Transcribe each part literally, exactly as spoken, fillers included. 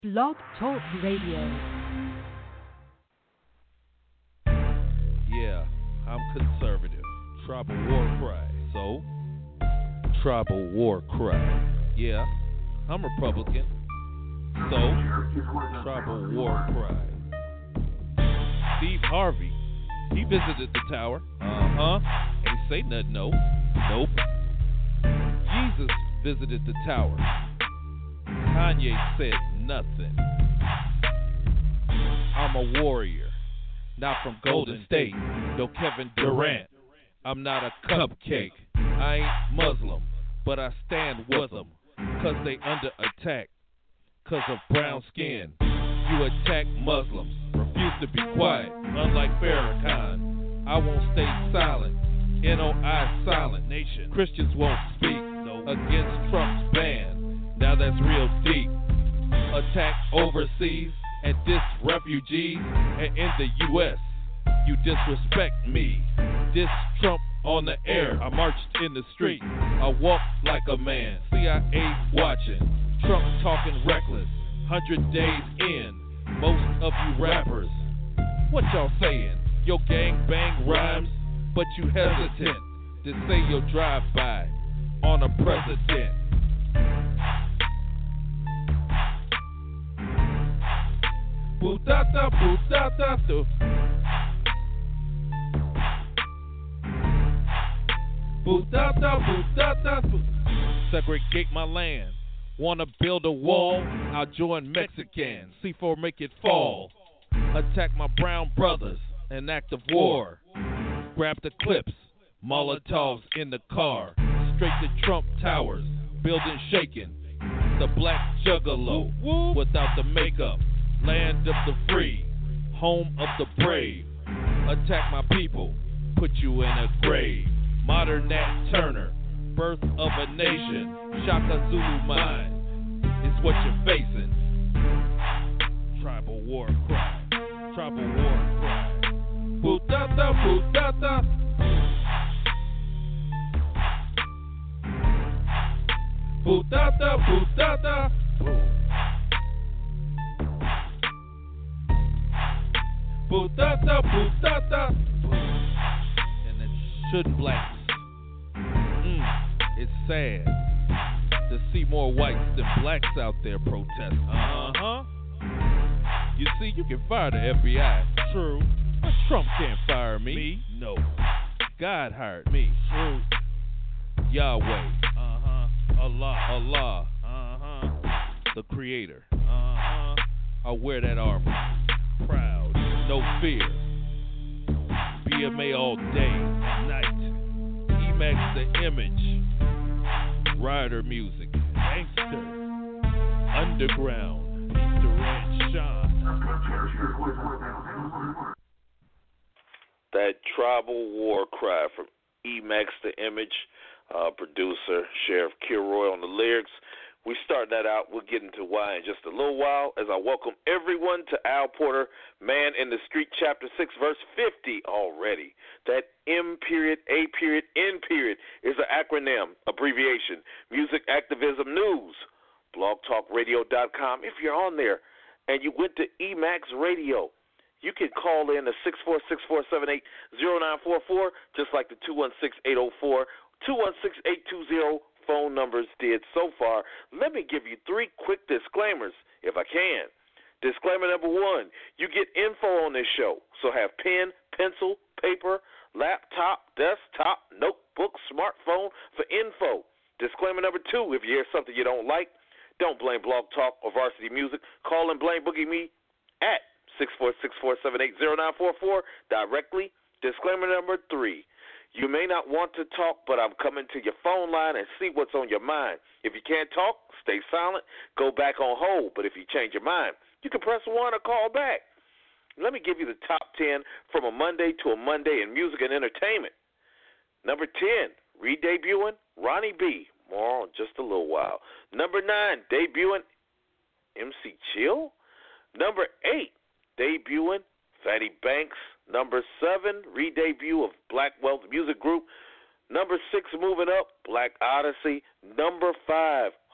Blog Talk Radio. Yeah, I'm conservative. Tribal war cry. So, tribal war cry. Yeah, I'm Republican. So, tribal war cry. Steve Harvey, he visited the tower. Uh-huh. Ain't say nothing, no. Nope. Jesus visited the tower. Kanye said nothing. I'm a warrior, not from Golden State. No Kevin Durant. I'm not a cupcake. I ain't Muslim, but I stand with them. Cause they under attack, cause of brown skin. You attack Muslims, refuse to be quiet. Unlike Farrakhan, I won't stay silent. N O I silent nation. Christians won't speak no. Against Trump's ban. Now that's real deep. Attack overseas and diss refugees. And in the U S, you disrespect me. Diss Trump on the air. I marched in the street. I walked like a man. C I A watching. Trump talking reckless. Hundred days in. Most of you rappers, what y'all saying? Your gang bang rhymes, but you hesitant to say you'll drive by on a president. Bootata, bootata, do. Bootata, bootata, do. Segregate my land. Wanna build a wall? I'll join Mexicans. C four make it fall. Attack my brown brothers. An act of war. Grab the clips. Molotovs in the car. Straight to Trump Towers. Building shaking. The black juggalo. Without the makeup. Land of the free, home of the brave. Attack my people, put you in a grave. Modern Nat Turner, birth of a nation. Shaka Zulu mind is what you're facing. Tribal war cry, tribal war cry. Bootata, bootata. Bootata, bootata. Bootata, bootata. And that shouldn't blacks. Mm, it's sad to see more whites than blacks out there protesting. Uh-huh. You see, you can fire the F B I. True. But Trump can't fire me. Me? No. God hired me. True. Yahweh. Uh-huh. Allah. Allah. Uh-huh. The creator. Uh-huh. I wear that armor. Proud. No fear. B M A all day, night. E-Max the image. Rider music. Gangster. Underground. Durant Sean. That tribal war cry from E-Max the image. Uh, producer, Sheriff Kilroy on the lyrics. We start that out. We'll get into why in just a little while as I welcome everyone to Al Porter, Man in the Street, Chapter six, Verse fifty already. That M period, A period, N period is an acronym, abbreviation. Music Activism News, blog talk radio dot com. If you're on there and you went to E-Max Radio, you can call in to six four six, four seven eight, zero nine four four, just like the two one six, eight oh four, two one six, eight two zero phone numbers did so far. Let me give you three quick disclaimers, if I can. Disclaimer number one, you get info on this show, so have pen, pencil, paper, laptop, desktop, notebook, smartphone for info. Disclaimer number two, if you hear something you don't like, don't blame Blog Talk or Varsity Music. Call and blame Boogie Me at six four six, four seven eight, zero nine four four directly. Disclaimer number three, you may not want to talk, but I'm coming to your phone line and see what's on your mind. If you can't talk, stay silent, go back on hold. But if you change your mind, you can press one or call back. Let me give you the top ten from a Monday to a Monday in music and entertainment. Number ten, re-debuting Ronnie B. More in just a little while. Number nine, debuting M C Chill. Number eight, debuting Fatty Banks. Number seven, re-debut of Black Wealth Music Group. Number six, moving up, Black Odyssey. Number five,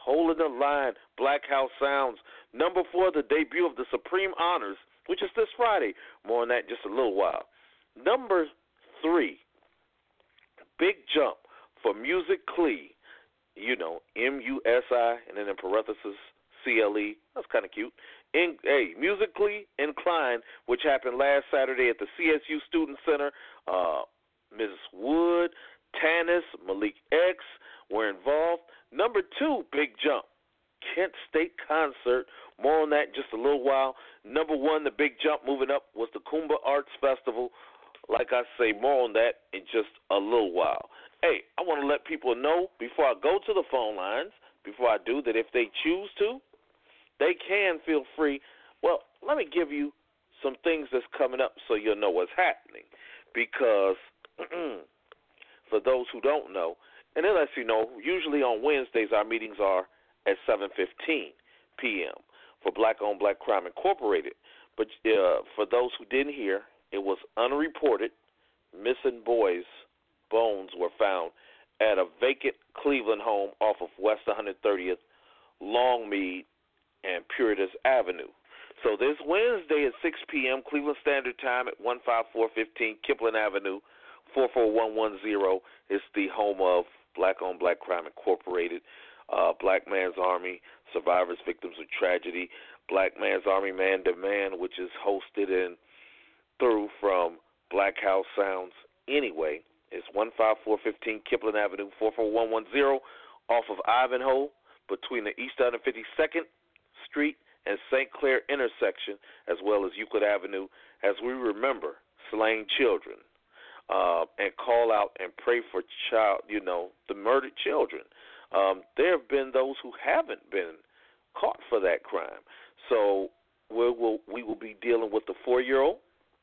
Holding the Line, Black House Sounds. Number four, the debut of the Supreme Honors, which is this Friday. More on that in just a little while. Number three, Big Jump for Music Clee. You know, M U S I, and then in parentheses, C L E. That's kind of cute. In, hey, Musically Inclined, which happened last Saturday at the C S U Student Center. Uh, Missus Wood, Tanis, Malik X were involved. Number two, Big Jump, Kent State Concert. More on that in just a little while. Number one, the Big Jump moving up was the Kumba Arts Festival. Like I say, more on that in just a little while. Hey, I want to let people know before I go to the phone lines, before I do, that if they choose to, they can feel free. Well, let me give you some things that's coming up so you'll know what's happening. Because for those who don't know, and it lets you know, usually on Wednesdays our meetings are at seven fifteen p.m. for Black on Black Crime Incorporated. But uh, for those who didn't hear, it was unreported missing boys' bones were found at a vacant Cleveland home off of West one hundred thirtieth, Longmead, and Puritas Avenue. So this Wednesday at six p.m. Cleveland Standard Time at one five four one five Kipling Avenue, four four one one zero is the home of Black on Black Crime Incorporated, uh, Black Man's Army, Survivors, Victims of Tragedy, Black Man's Army Man to Man, which is hosted and through from Black House Sounds. Anyway, it's one five four one five Kipling Avenue, four four one one zero off of Ivanhoe between the East one hundred fifty-second Street and Saint Clair intersection, as well as Euclid Avenue, as we remember slain children uh, and call out and pray for child, you know, the murdered children. Um, there have been those who haven't been caught for that crime. So we will we will be dealing with the four-year-old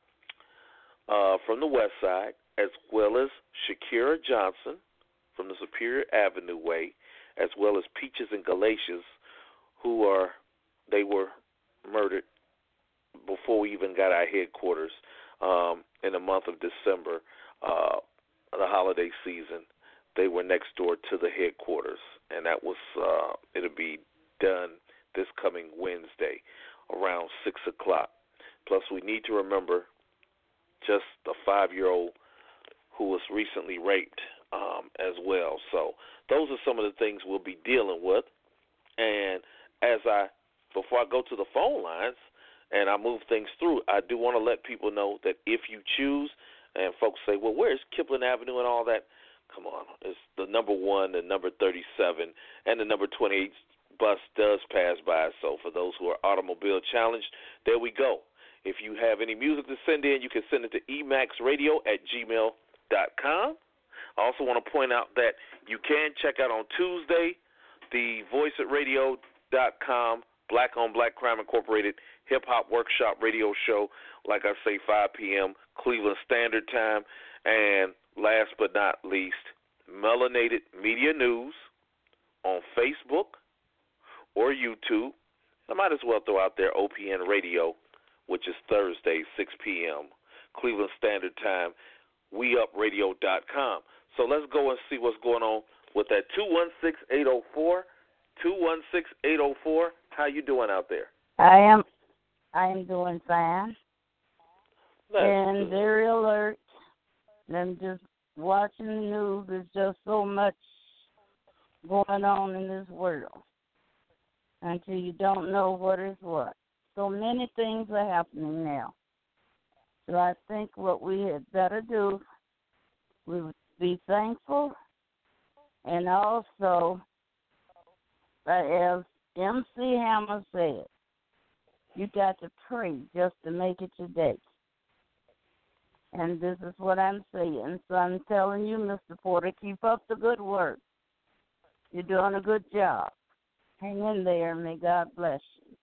uh, from the West Side, as well as Shakira Johnson from the Superior Avenue Way, as well as Peaches and Galatians, who are they were murdered before we even got our headquarters um, in the month of December, uh, the holiday season. They were next door to the headquarters, and that was uh, it'll be done this coming Wednesday around six o'clock. Plus, we need to remember just the five-year-old who was recently raped um, as well. So those are some of the things we'll be dealing with. And as I, before I go to the phone lines and I move things through, I do want to let people know that if you choose, and folks say, well, where's Kipling Avenue and all that? Come on, it's the number one, the number thirty-seven, and the number twenty-eight bus does pass by. So for those who are automobile challenged, there we go. If you have any music to send in, you can send it to emaxradio at gmail dot com. I also want to point out that you can check out on Tuesday the voice at radio dot com Black on Black Crime Incorporated Hip Hop Workshop Radio Show. Like I say, five p.m. Cleveland Standard Time. And last but not least, Melanated Media News on Facebook or YouTube. I might as well throw out there O P N Radio, which is Thursday, six p.m. Cleveland Standard Time, we up radio dot com. So let's go and see what's going on with that two one six, eight oh four, two one six, eight oh four. How you doing out there? I am I am doing fine. That's and good. very alert. I'm just watching the news. There's just so much going on in this world until you don't know what is what. So many things are happening now. So I think what we had better do, we would be thankful, and also, uh, as M C Hammer said, you got to pray just to make it today. And this is what I'm saying. So I'm telling you, Mister Porter, keep up the good work. You're doing a good job. Hang in there, and may God bless you.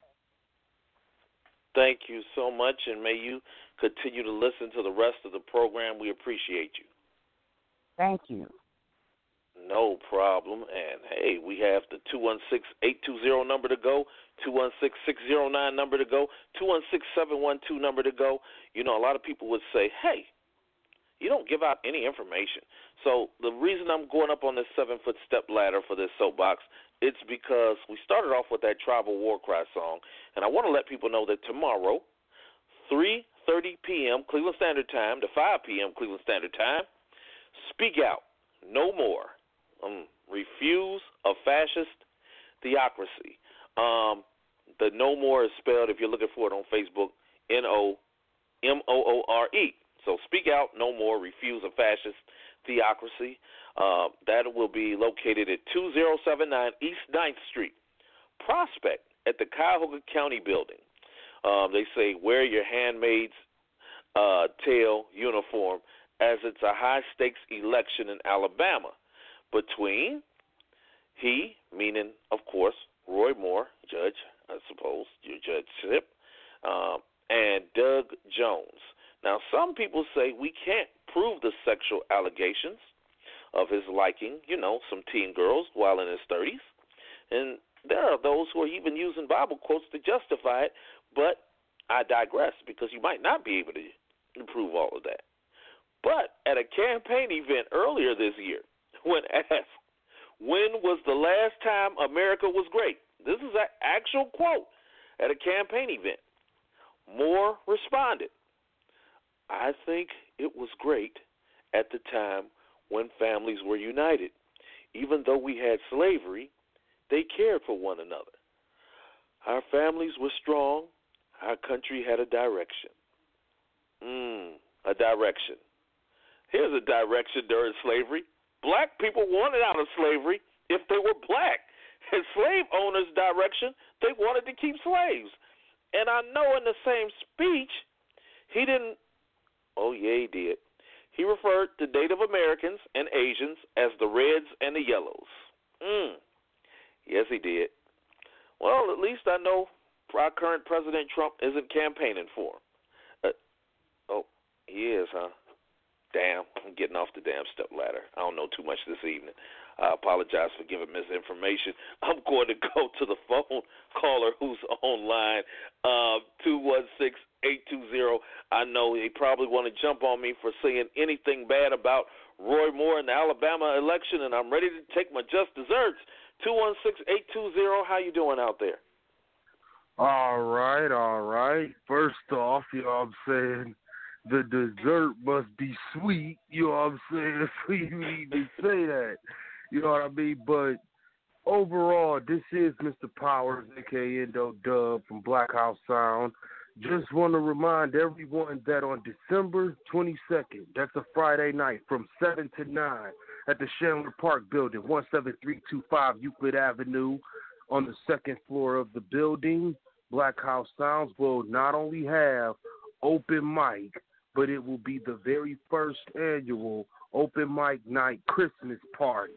Thank you so much, and may you continue to listen to the rest of the program. We appreciate you. Thank you. No problem. And, hey, we have the two one six, eight two zero number to go, two one six, six zero nine number to go, two one six, seven one two number to go. You know, a lot of people would say, hey, you don't give out any information. So the reason I'm going up on this seven-foot step ladder for this soapbox, it's because we started off with that tribal war cry song, and I want to let people know that tomorrow, three thirty p.m. Cleveland Standard Time to five p.m. Cleveland Standard Time, speak out, no more. Um, refuse a fascist theocracy. Um, the no more is spelled, if you're looking for it on Facebook, N O M O O R E. So speak out, no more, refuse a fascist theocracy. Uh, that will be located at two thousand seventy-nine East ninth Street, Prospect, at the Cuyahoga County Building. Um, they say wear your handmaid's uh, tail uniform, as it's a high-stakes election in Alabama between he, meaning, of course, Roy Moore, judge, I suppose, your judgeship, um, and Doug Jones. Now, some people say we can't prove the sexual allegations of his liking, you know, some teen girls while in his thirties. And there are those who are even using Bible quotes to justify it, but I digress, because you might not be able to prove all of that. But at a campaign event earlier this year, when asked, when was the last time America was great? This is an actual quote at a campaign event. Moore responded, I think it was great at the time when families were united. Even though we had slavery, they cared for one another. Our families were strong. Our country had a direction. Mm, a direction. Here's a direction during slavery. Black people wanted out of slavery if they were black. And slave owners' direction, they wanted to keep slaves. And I know in the same speech, he didn't, oh yeah, he did. He referred to Native Americans and Asians as the Reds and the Yellows. Mm. Yes, he did. Well, at least I know our current President Trump isn't campaigning for him. Uh, oh, he is, huh? Damn, I'm getting off the damn step ladder. I don't know too much this evening. I apologize for giving misinformation. I'm going to go to the phone caller who's online, uh, two one six, eight two zero. I know they probably want to jump on me for saying anything bad about Roy Moore in the Alabama election, and I'm ready to take my just desserts. two one six, eight two zero, how you doing out there? All right, all right. First off, you know what I'm saying, the dessert must be sweet, you know what I'm saying, so you need to say that, you know what I mean, but overall, this is Mister Powers, a k a. Endo Dub from Black House Sound. Just want to remind everyone that on December twenty-second, that's a Friday night, from seven to nine, at the Chandler Park Building, one seven three two five Euclid Avenue, on the second floor of the building, Black House Sounds will not only have open mic, but it will be the very first annual open mic night Christmas party.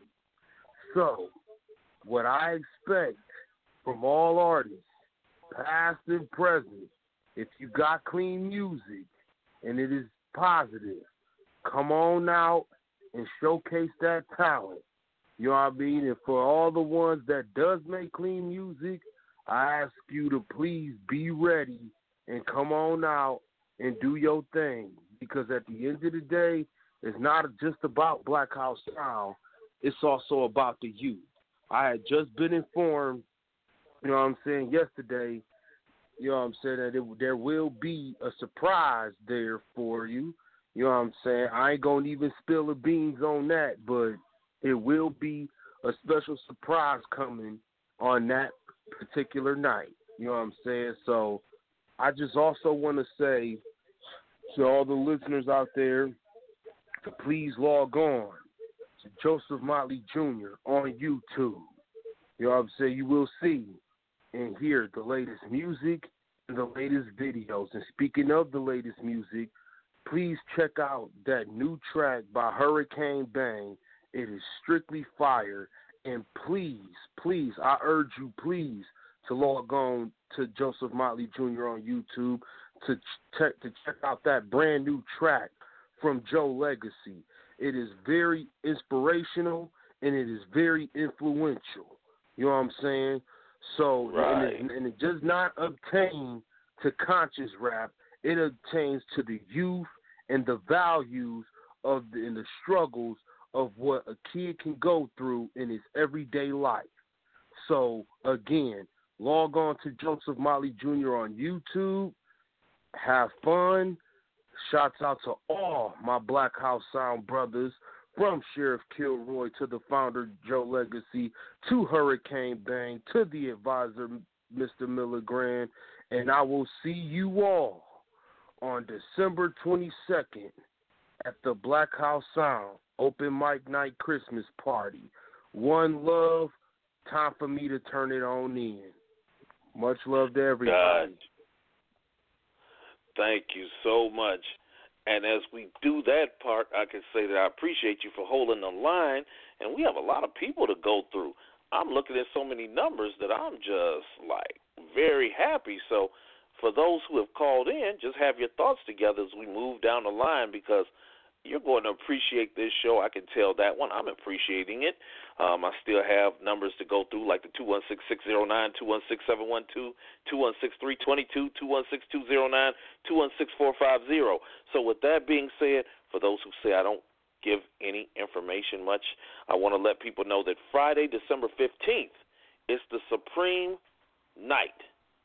So, what I expect from all artists, past and present, if you got clean music and it is positive, come on out and showcase that talent. You know what I mean? And for all the ones that does make clean music, I ask you to please be ready and come on out and do your thing. Because at the end of the day, it's not just about Black House Sound. It's also about the youth. I had just been informed, you know what I'm saying, yesterday, you know what I'm saying, that it, there will be a surprise there for you. You know what I'm saying? I ain't going to even spill the beans on that, but it will be a special surprise coming on that particular night. You know what I'm saying? So I just also want to say to all the listeners out there to please log on to Joseph Motley Junior on YouTube. You know what I'm saying? You will see and hear the latest music and the latest videos. And speaking of the latest music, please check out that new track by Hurricane Bang. It is strictly fire. And please, please, I urge you, please, to log on to Joseph Motley Junior on YouTube to check to check out that brand new track from Joe Legacy. It is very inspirational and it is very influential. You know what I'm saying? So, right. and, it, and it does not obtain to conscious rap. It obtains to the youth and the values of the, in the struggles of what a kid can go through in his everyday life. So, again, log on to Joseph Motley Junior on YouTube. Have fun. Shouts out to all my Black House Sound brothers, from Sheriff Kilroy to the founder, Joe Legacy, to Hurricane Bang, to the advisor, Mister Miller Grand. And I will see you all on December twenty-second at the Black House Sound Open Mic Night Christmas Party. One love. Time for me to turn it on in. Much love to everybody. God. Thank you so much. And as we do that part, I can say that I appreciate you for holding the line. And we have a lot of people to go through. I'm looking at so many numbers that I'm just, like, very happy. So for those who have called in, just have your thoughts together as we move down the line, because you're going to appreciate this show. I can tell that one. I'm appreciating it. Um, I still have numbers to go through, like the two one six, six zero nine, two one six, seven one two, two one six, three two two, two one six, two zero nine, two one six, four five zero. So with that being said, for those who say I don't give any information much, I want to let people know that Friday, December fifteenth, is the Supreme Night.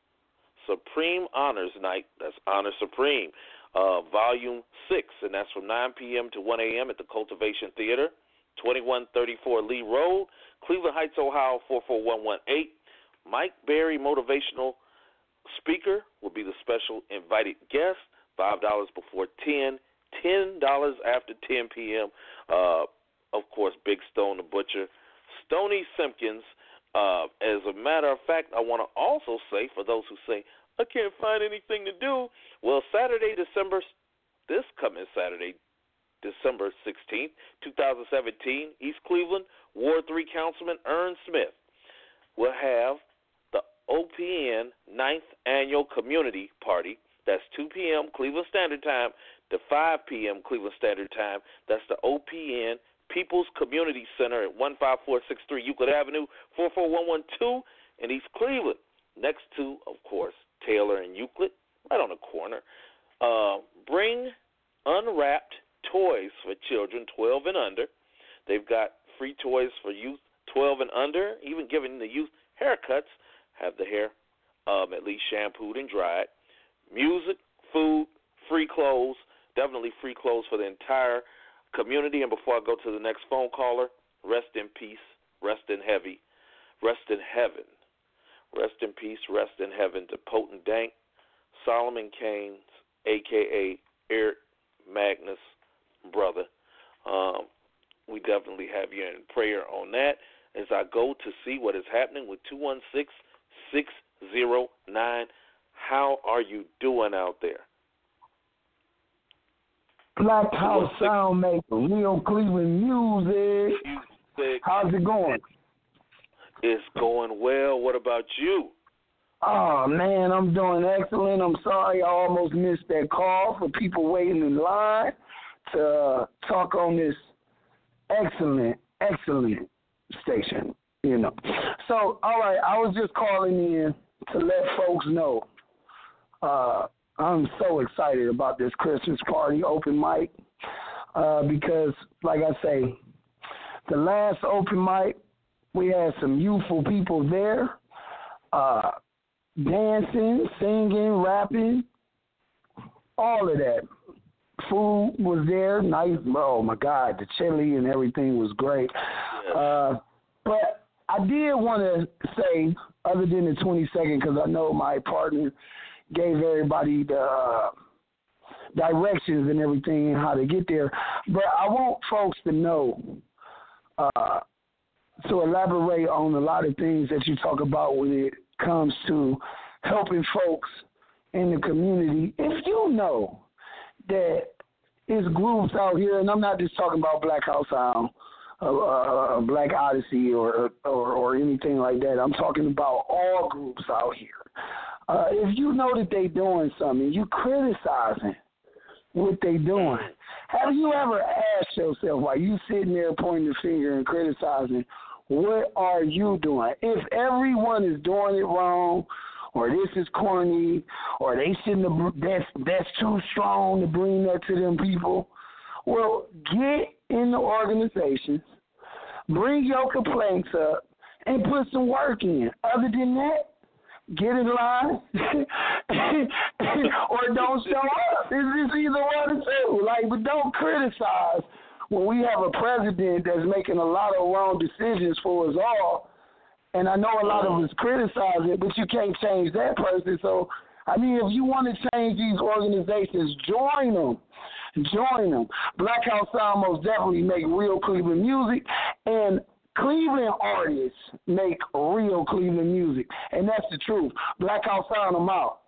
Supreme Honors Night. That's Honor Supreme. Uh, volume six, and that's from nine p.m. to one a.m. at the Cultivation Theater, twenty-one thirty-four Lee Road, Cleveland Heights, Ohio, four four one one eight. Mike Berry, motivational speaker, will be the special invited guest, five dollars before ten, ten dollars after ten p.m. Uh, of course, Big Stone the Butcher, Stoney Simpkins. Uh, as a matter of fact, I want to also say, for those who say, I can't find anything to do. Well, Saturday, December, this coming Saturday, December sixteenth, twenty seventeen, East Cleveland, Ward three Councilman Ern Smith will have the O P N ninth Annual Community Party. That's two p.m. Cleveland Standard Time to five p.m. Cleveland Standard Time. That's the O P N People's Community Center at one five four six three Euclid Avenue, four four one one two in East Cleveland. Next to, of course, Taylor and Euclid, right on the corner. Uh, bring unwrapped toys for children twelve and under. They've got free toys for youth twelve and under, even giving the youth haircuts, have the hair um, at least shampooed and dried. Music, food, free clothes, definitely free clothes for the entire community. And before I go to the next phone caller, rest in peace, rest in heavy, rest in heaven. Rest in peace, rest in heaven to Potent Dank, Solomon Keynes, a k a. Eric Magnus, brother. Um, we definitely have you in prayer on that as I go to see what is happening with two one six, six zero nine. How are you doing out there? Black House Sound Maker, Real Cleveland Music. Music. How's it going? It's going well. What about you? Oh, man, I'm doing excellent. I'm sorry I almost missed that call for people waiting in line to uh, talk on this excellent, excellent station, you know. So, all right, I was just calling in to let folks know uh, I'm so excited about this Christmas party open mic uh, because, like I say, the last open mic, we had some youthful people there, uh, dancing, singing, rapping, all of that. Food was there, nice. Oh, my God, the chili and everything was great. Yes. Uh, but I did want to say, other than the twenty-second, because I know my partner gave everybody the uh, directions and everything and how to get there, but I want folks to know, uh, to elaborate on a lot of things that you talk about when it comes to helping folks in the community. If you know that it's groups out here, and I'm not just talking about Black House Sound, uh, uh, Black Odyssey, or, or or anything like that. I'm talking about all groups out here. Uh, if you know that they doing something, you criticizing what they doing. Have you ever asked yourself, while you sitting there pointing the finger and criticizing, what are you doing? If everyone is doing it wrong, or this is corny, or they shouldn't have, that's, that's too strong to bring that to them people, Well, get in the organizations, bring your complaints up, and put some work in. Other than that, get in line or don't show up. It's just either one or two. Like, but don't criticize when we have a president that's making a lot of wrong decisions for us all. And I know a lot of us criticize it, but you can't change that person. So, I mean, if you want to change these organizations, join them. Join them. Black House Sound most definitely make real Cleveland music, and Cleveland artists make real Cleveland music, and that's the truth. Black House Sound them out.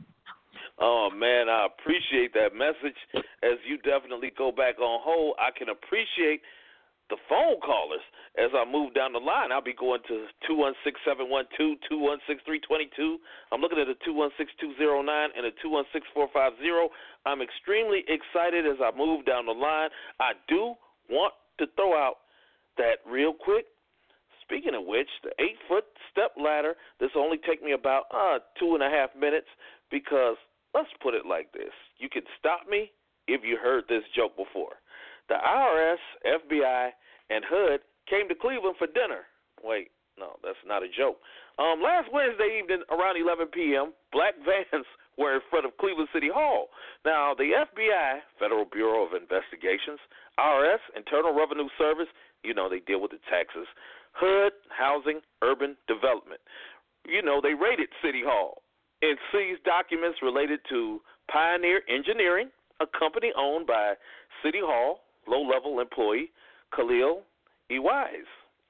Oh, man, I appreciate that message. As you definitely go back on hold, I can appreciate the phone callers. As I move down the line, I'll be going to two one six, seven one two, two one six, three two two. I'm looking at a two one six, two zero nine and a two one six, four five zero. I'm extremely excited as I move down the line. I do want to throw out that real quick. Speaking of which, the eight-foot step ladder, this will only take me about uh, two and a half minutes because let's put it like this. You can stop me if you heard this joke before. The I R S, F B I, and H U D came to Cleveland for dinner. Wait, no, that's not a joke. Um, last Wednesday evening around eleven p.m., black vans were in front of Cleveland City Hall. Now, the F B I, Federal Bureau of Investigations, I R S, Internal Revenue Service, you know, they deal with the taxes, H U D, Housing, Urban Development. You know, they raided City Hall and seized documents related to Pioneer Engineering, a company owned by City Hall low-level employee Khalil E. Wise.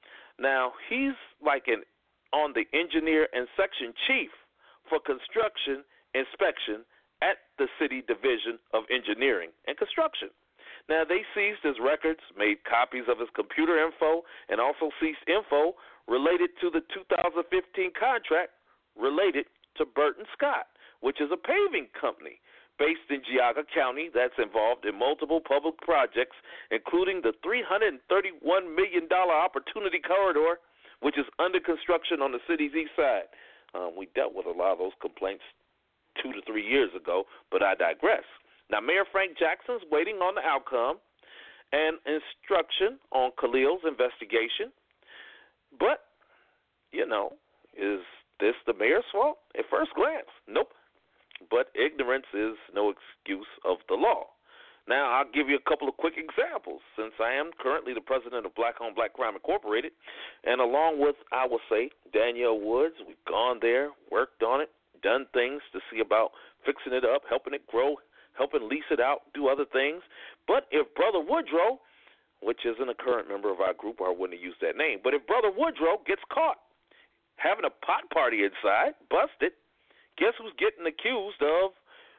Now, he's like an on the engineer and section chief for construction inspection at the City Division of Engineering and Construction. Now, they seized his records, made copies of his computer info, and also seized info related to the two thousand fifteen contract related to Burton Scott, which is a paving company based in Geauga County that's involved in multiple public projects, including the three hundred thirty-one million dollars Opportunity Corridor, which is under construction on the city's east side. Um, we dealt with a lot of those complaints two to three years ago, but I digress. Now, Mayor Frank Jackson's waiting on the outcome and instruction on Khalil's investigation. But, you know, is this the mayor's fault? At first glance, nope. But ignorance is no excuse of the law. Now, I'll give you a couple of quick examples, since I am currently the president of Black on Black Crime Incorporated, and along with, I will say, Danielle Woods, we've gone there, worked on it, done things to see about fixing it up, helping it grow, helping lease it out, do other things. But if Brother Woodrow, which isn't a current member of our group, or I wouldn't have used that name, but if Brother Woodrow gets caught having a pot party inside, busted, guess who's getting accused of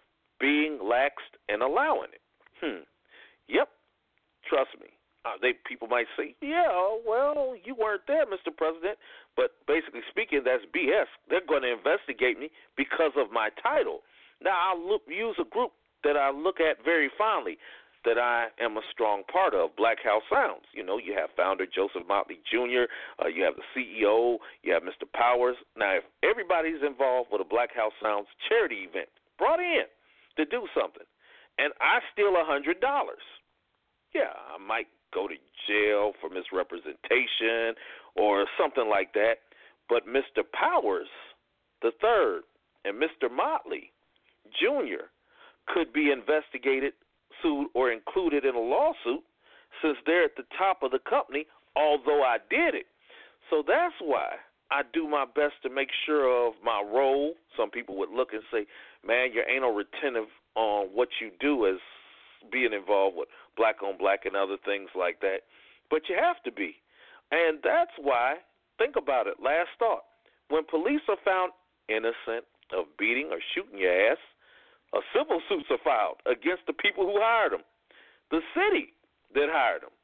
being laxed and allowing it? Hmm. Yep. Trust me. Uh, they people might say, yeah, well, you weren't there, Mister President. But basically speaking, that's B S. They're going to investigate me because of my title. Now, I'll look, use a group that I look at very fondly, that I am a strong part of, Black House Sounds. You know, you have founder Joseph Motley Junior, uh, you have the C E O, you have Mister Powers. Now, if everybody's involved with a Black House Sounds charity event, brought in to do something, and I steal one hundred dollars, yeah, I might go to jail for misrepresentation or something like that. But Mister Powers the third and Mister Motley Junior could be investigated, sued, or included in a lawsuit since they're at the top of the company, although I did it. So that's why I do my best to make sure of my role. Some people would look and say, man, you're anal retentive on what you do as being involved with black on black and other things like that. But you have to be. And that's why, think about it, last thought, when police are found innocent of beating or shooting your ass, a civil suits are filed against the people who hired them, the city that hired them.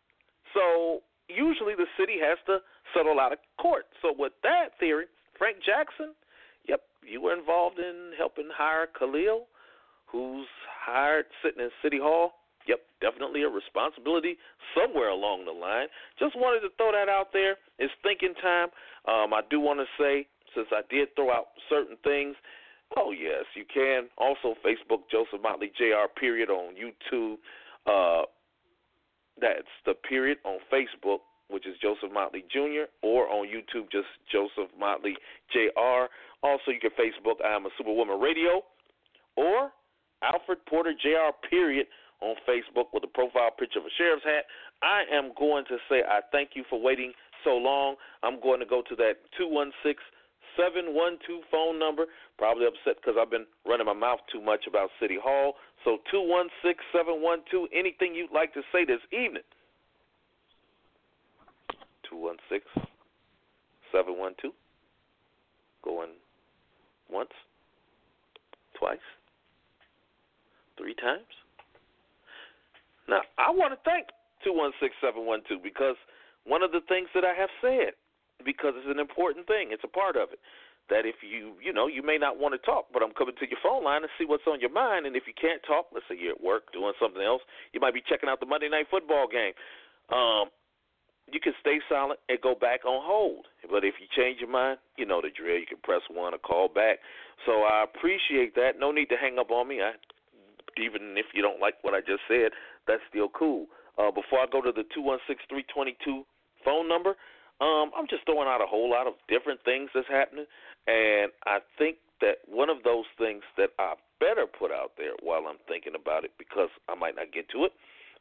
So usually the city has to settle out of court. So with that theory, Frank Jackson, yep, you were involved in helping hire Khalil, who's hired sitting in City Hall. Yep, definitely a responsibility somewhere along the line. Just wanted to throw that out there. It's thinking time. Um, I do want to say, since I did throw out certain things, oh, yes, you can. Also, Facebook, Joseph Motley, J R, period, on YouTube. Uh, That's the period on Facebook, which is Joseph Motley Junior, or on YouTube, just Joseph Motley J R. Also, you can Facebook I Am a Superwoman Radio, or Alfred Porter J R, period, on Facebook with a profile picture of a sheriff's hat. I am going to say I thank you for waiting so long. I'm going to go to that two one six, seven one two phone number. Probably upset because I've been running my mouth too much about City Hall. So two one six, seven one two, anything you'd like to say this evening. two one six, seven one two. Going once, twice, three times. Now, I want to thank two one six, seven one two because one of the things that I have said, because it's an important thing, it's a part of it, that if you, you know, you may not want to talk, but I'm coming to your phone line to see what's on your mind, and if you can't talk, let's say you're at work doing something else, you might be checking out the Monday Night Football game. Um, you can stay silent and go back on hold. But if you change your mind, you know the drill. You can press one or call back. So I appreciate that. No need to hang up on me. I, even if you don't like what I just said, that's still cool. Uh, before I go to the two one six, three two two phone number, um, I'm just throwing out a whole lot of different things that's happening. And I think that one of those things that I better put out there while I'm thinking about it, because I might not get to it,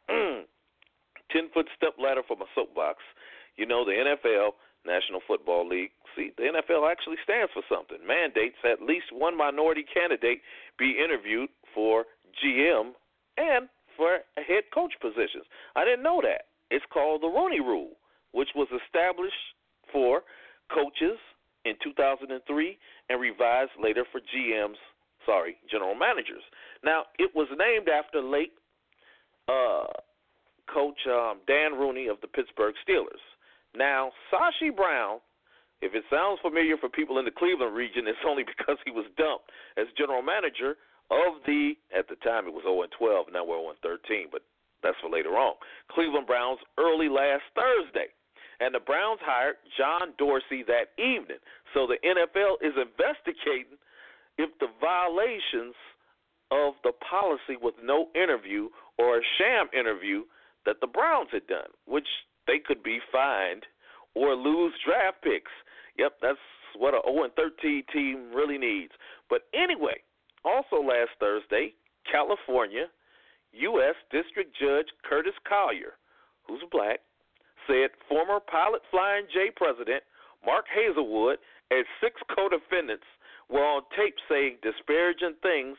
ten-foot step ladder for my soapbox. You know, the N F L, National Football League, see, the N F L actually stands for something. Mandates at least one minority candidate be interviewed for G M and for head coach positions. I didn't know that. It's called the Rooney Rule, which was established for coaches in two thousand three and revised later for G Ms, sorry, general managers. Now, it was named after late uh, Coach um, Dan Rooney of the Pittsburgh Steelers. Now, Sashi Brown, if it sounds familiar for people in the Cleveland region, it's only because he was dumped as general manager of the, at the time it was oh and twelve, now we're oh and thirteen, but that's for later on, Cleveland Browns early last Thursday. And the Browns hired John Dorsey that evening. So the N F L is investigating if the violations of the policy with no interview or a sham interview that the Browns had done, which they could be fined or lose draft picks. Yep, that's what an oh and thirteen team really needs. But anyway, also last Thursday, California, U S District Judge Curtis Collier, who's black, said former Pilot Flying J president Mark Hazelwood and six co-defendants were on tape saying disparaging things,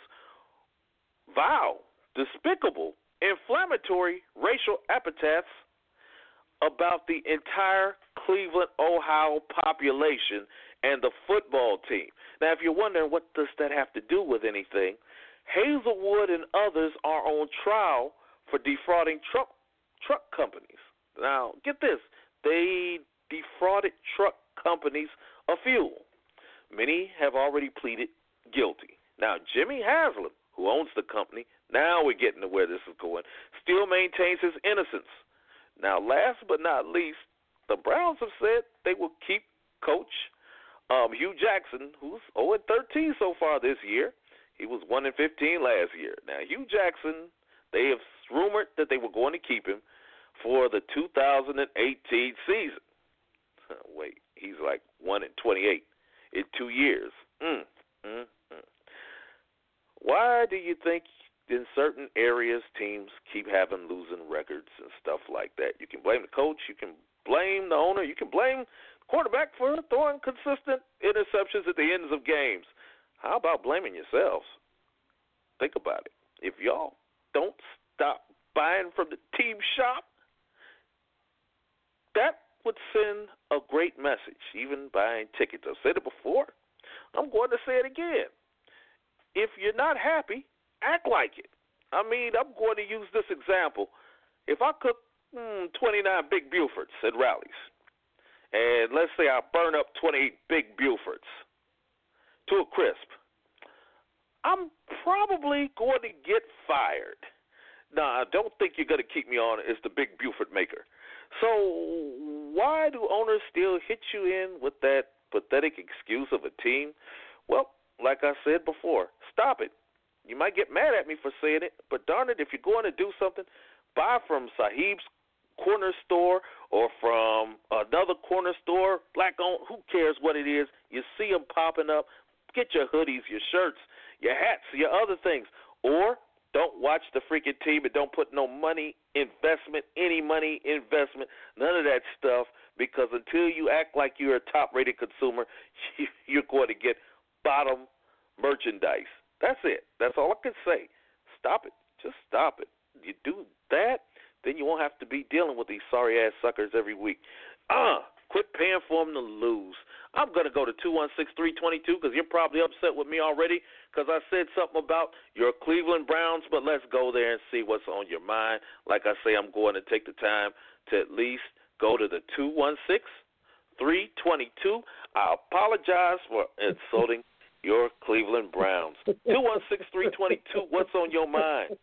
vile, despicable, inflammatory racial epithets about the entire Cleveland, Ohio population and the football team. Now, if you're wondering what does that have to do with anything, Hazelwood and others are on trial for defrauding truck truck companies. Now, get this. They defrauded truck companies of fuel. Many have already pleaded guilty. Now, Jimmy Haslam, who owns the company, now we're getting to where this is going, still maintains his innocence. Now, last but not least, the Browns have said they will keep coach um, Hugh Jackson, who's oh and thirteen so far this year. He was one and fifteen last year. Now, Hugh Jackson, they have rumored that they were going to keep him for the two thousand eighteen season. Wait, he's like one and twenty-eight in two years. Mm, mm, mm. Why do you think in certain areas teams keep having losing records and stuff like that? You can blame the coach, you can blame the owner, you can blame the quarterback for throwing consistent interceptions at the ends of games. How about blaming yourselves? Think about it. If y'all don't stop buying from the team shop, that would send a great message, even buying tickets. I've said it before. I'm going to say it again. If you're not happy, act like it. I mean, I'm going to use this example. If I cook mm, twenty-nine Big Bufords at rallies, and let's say I burn up twenty-eight Big Bufords to a crisp, I'm probably going to get fired. Now, I don't think you're going to keep me on as the Big Buford maker. So why do owners still hit you in with that pathetic excuse of a team? Well, like I said before, stop it. You might get mad at me for saying it, but darn it, if you're going to do something, buy from Sahib's corner store or from another corner store, black-owned, who cares what it is, you see them popping up, get your hoodies, your shirts, your hats, your other things. Or don't watch the freaking team and don't put no money investment, any money investment, none of that stuff, because until you act like you're a top-rated consumer, you're going to get bottom merchandise. That's it. That's all I can say. Stop it. Just stop it. You do that, then you won't have to be dealing with these sorry-ass suckers every week. Uh, quit paying for them to lose. I'm going to go to two one six, three two two because you're probably upset with me already because I said something about your Cleveland Browns, but let's go there and see what's on your mind. Like I say, I'm going to take the time to at least go to the two one six, three two two. I apologize for insulting your Cleveland Browns. two one six, three two two, what's on your mind?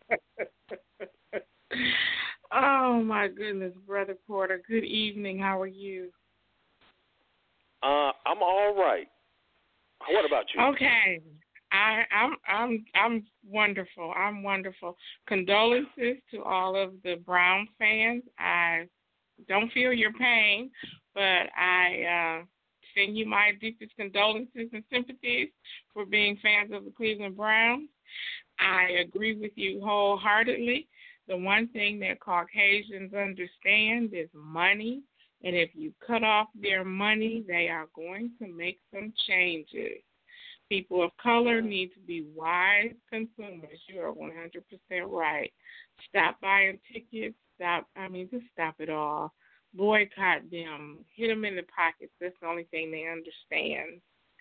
Oh, my goodness, Brother Porter. Good evening. How are you? Uh, I'm all right. What about you? Okay. I, I'm I'm I'm wonderful. I'm wonderful. Condolences to all of the Brown fans. I don't feel your pain, but I uh, send you my deepest condolences and sympathies for being fans of the Cleveland Browns. I agree with you wholeheartedly. The one thing that Caucasians understand is money, and if you cut off their money, they are going to make some changes. People of color need to be wise consumers. You are one hundred percent right. Stop buying tickets. Stop, I mean, just stop it all. Boycott them. Hit them in the pockets. That's the only thing they understand.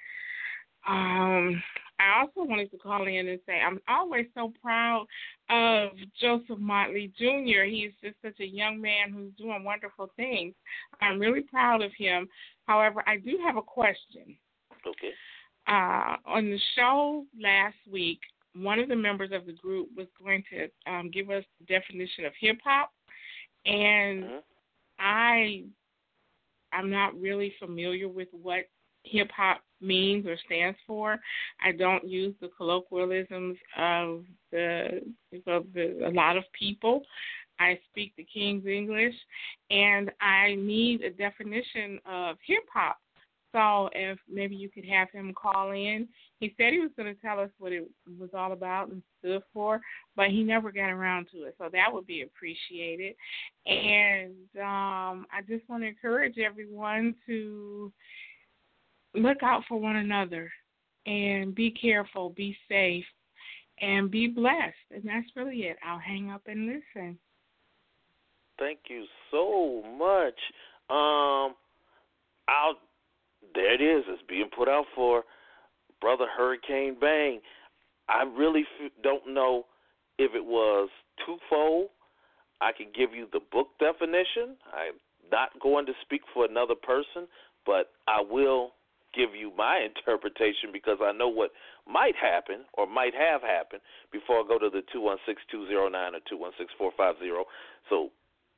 Um, I also wanted to call in and say I'm always so proud of Joseph Motley Junior He's just such a young man who's doing wonderful things. I'm really proud of him. However, I do have a question. Okay. Uh, on the show last week, one of the members of the group was going to um, give us the definition of hip-hop, and mm-hmm. I, I'm not really familiar with what hip-hop means or stands for. I don't use the colloquialisms of the of the a lot of people. I speak the King's English, and I need a definition of hip-hop. So if maybe you could have him call in. He said he was going to tell us what it was all about and stood for, but he never got around to it. So that would be appreciated. And um, I just want to encourage everyone to look out for one another and be careful, be safe, and be blessed. And that's really it. I'll hang up and listen. Thank you so much. Um, I'll, there it is. It's being put out for Brother Hurricane Bang. I really f- don't know if it was twofold. I can give you the book definition. I'm not going to speak for another person, but I will give you my interpretation because I know what might happen or might have happened before I go to the two one six, two zero nine or two one six, four five zero. So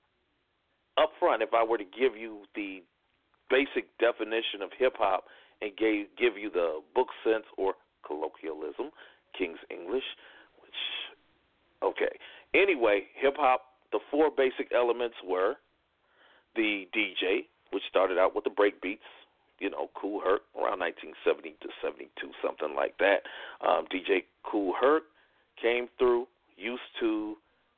up front, if I were to give you the basic definition of hip-hop and gave, give you the book sense or colloquialism, King's English, which, okay. Anyway, hip-hop, the four basic elements were the D J, which started out with the break beats, you know, Kool Herc, around nineteen seventy to seventy-two, something like that. Um, D J Kool Herc came through, used to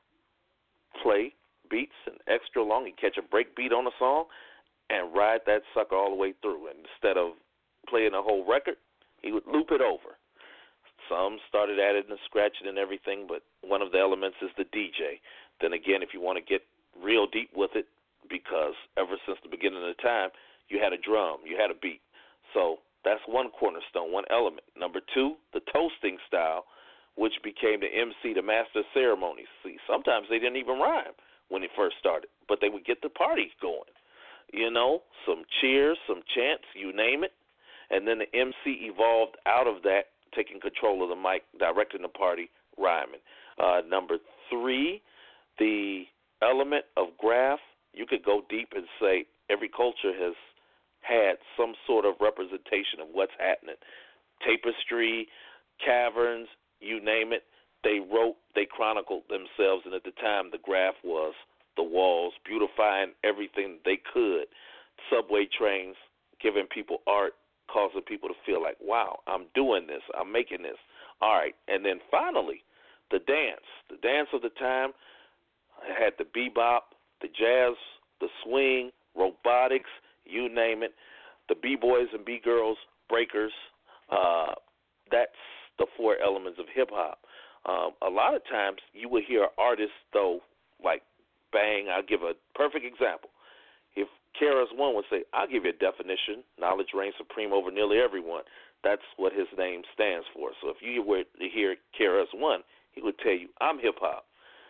play beats and extra long. He'd catch a break beat on a song and ride that sucker all the way through. And instead of playing a whole record, he would loop it over. Some started adding and scratching and everything, but one of the elements is the D J. Then again, if you want to get real deep with it, because ever since the beginning of the time, you had a drum, you had a beat. So that's one cornerstone, one element. Number two, the toasting style, which became the M C, the master of ceremonies. See, sometimes they didn't even rhyme when it first started, but they would get the party going. You know, some cheers, some chants, you name it. And then the M C evolved out of that, taking control of the mic, directing the party, rhyming. Uh, number three, the element of graph. You could go deep and say every culture has had some sort of representation of what's happening. Tapestry, caverns, you name it, they wrote, they chronicled themselves, and at the time the graph was the walls, beautifying everything they could. Subway trains, giving people art, causing people to feel like, wow, I'm doing this, I'm making this. All right, and then finally, the dance. The dance of the time had the bebop, the jazz, the swing, robotics, you name it, the b-boys and b-girls, breakers. Uh, that's the four elements of hip-hop. Um, a lot of times you will hear artists, though, like Bang. I'll give a perfect example. If K R S One would say, I'll give you a definition, knowledge reigns supreme over nearly everyone. That's what his name stands for. So if you were to hear K R S One, he would tell you, I'm hip-hop.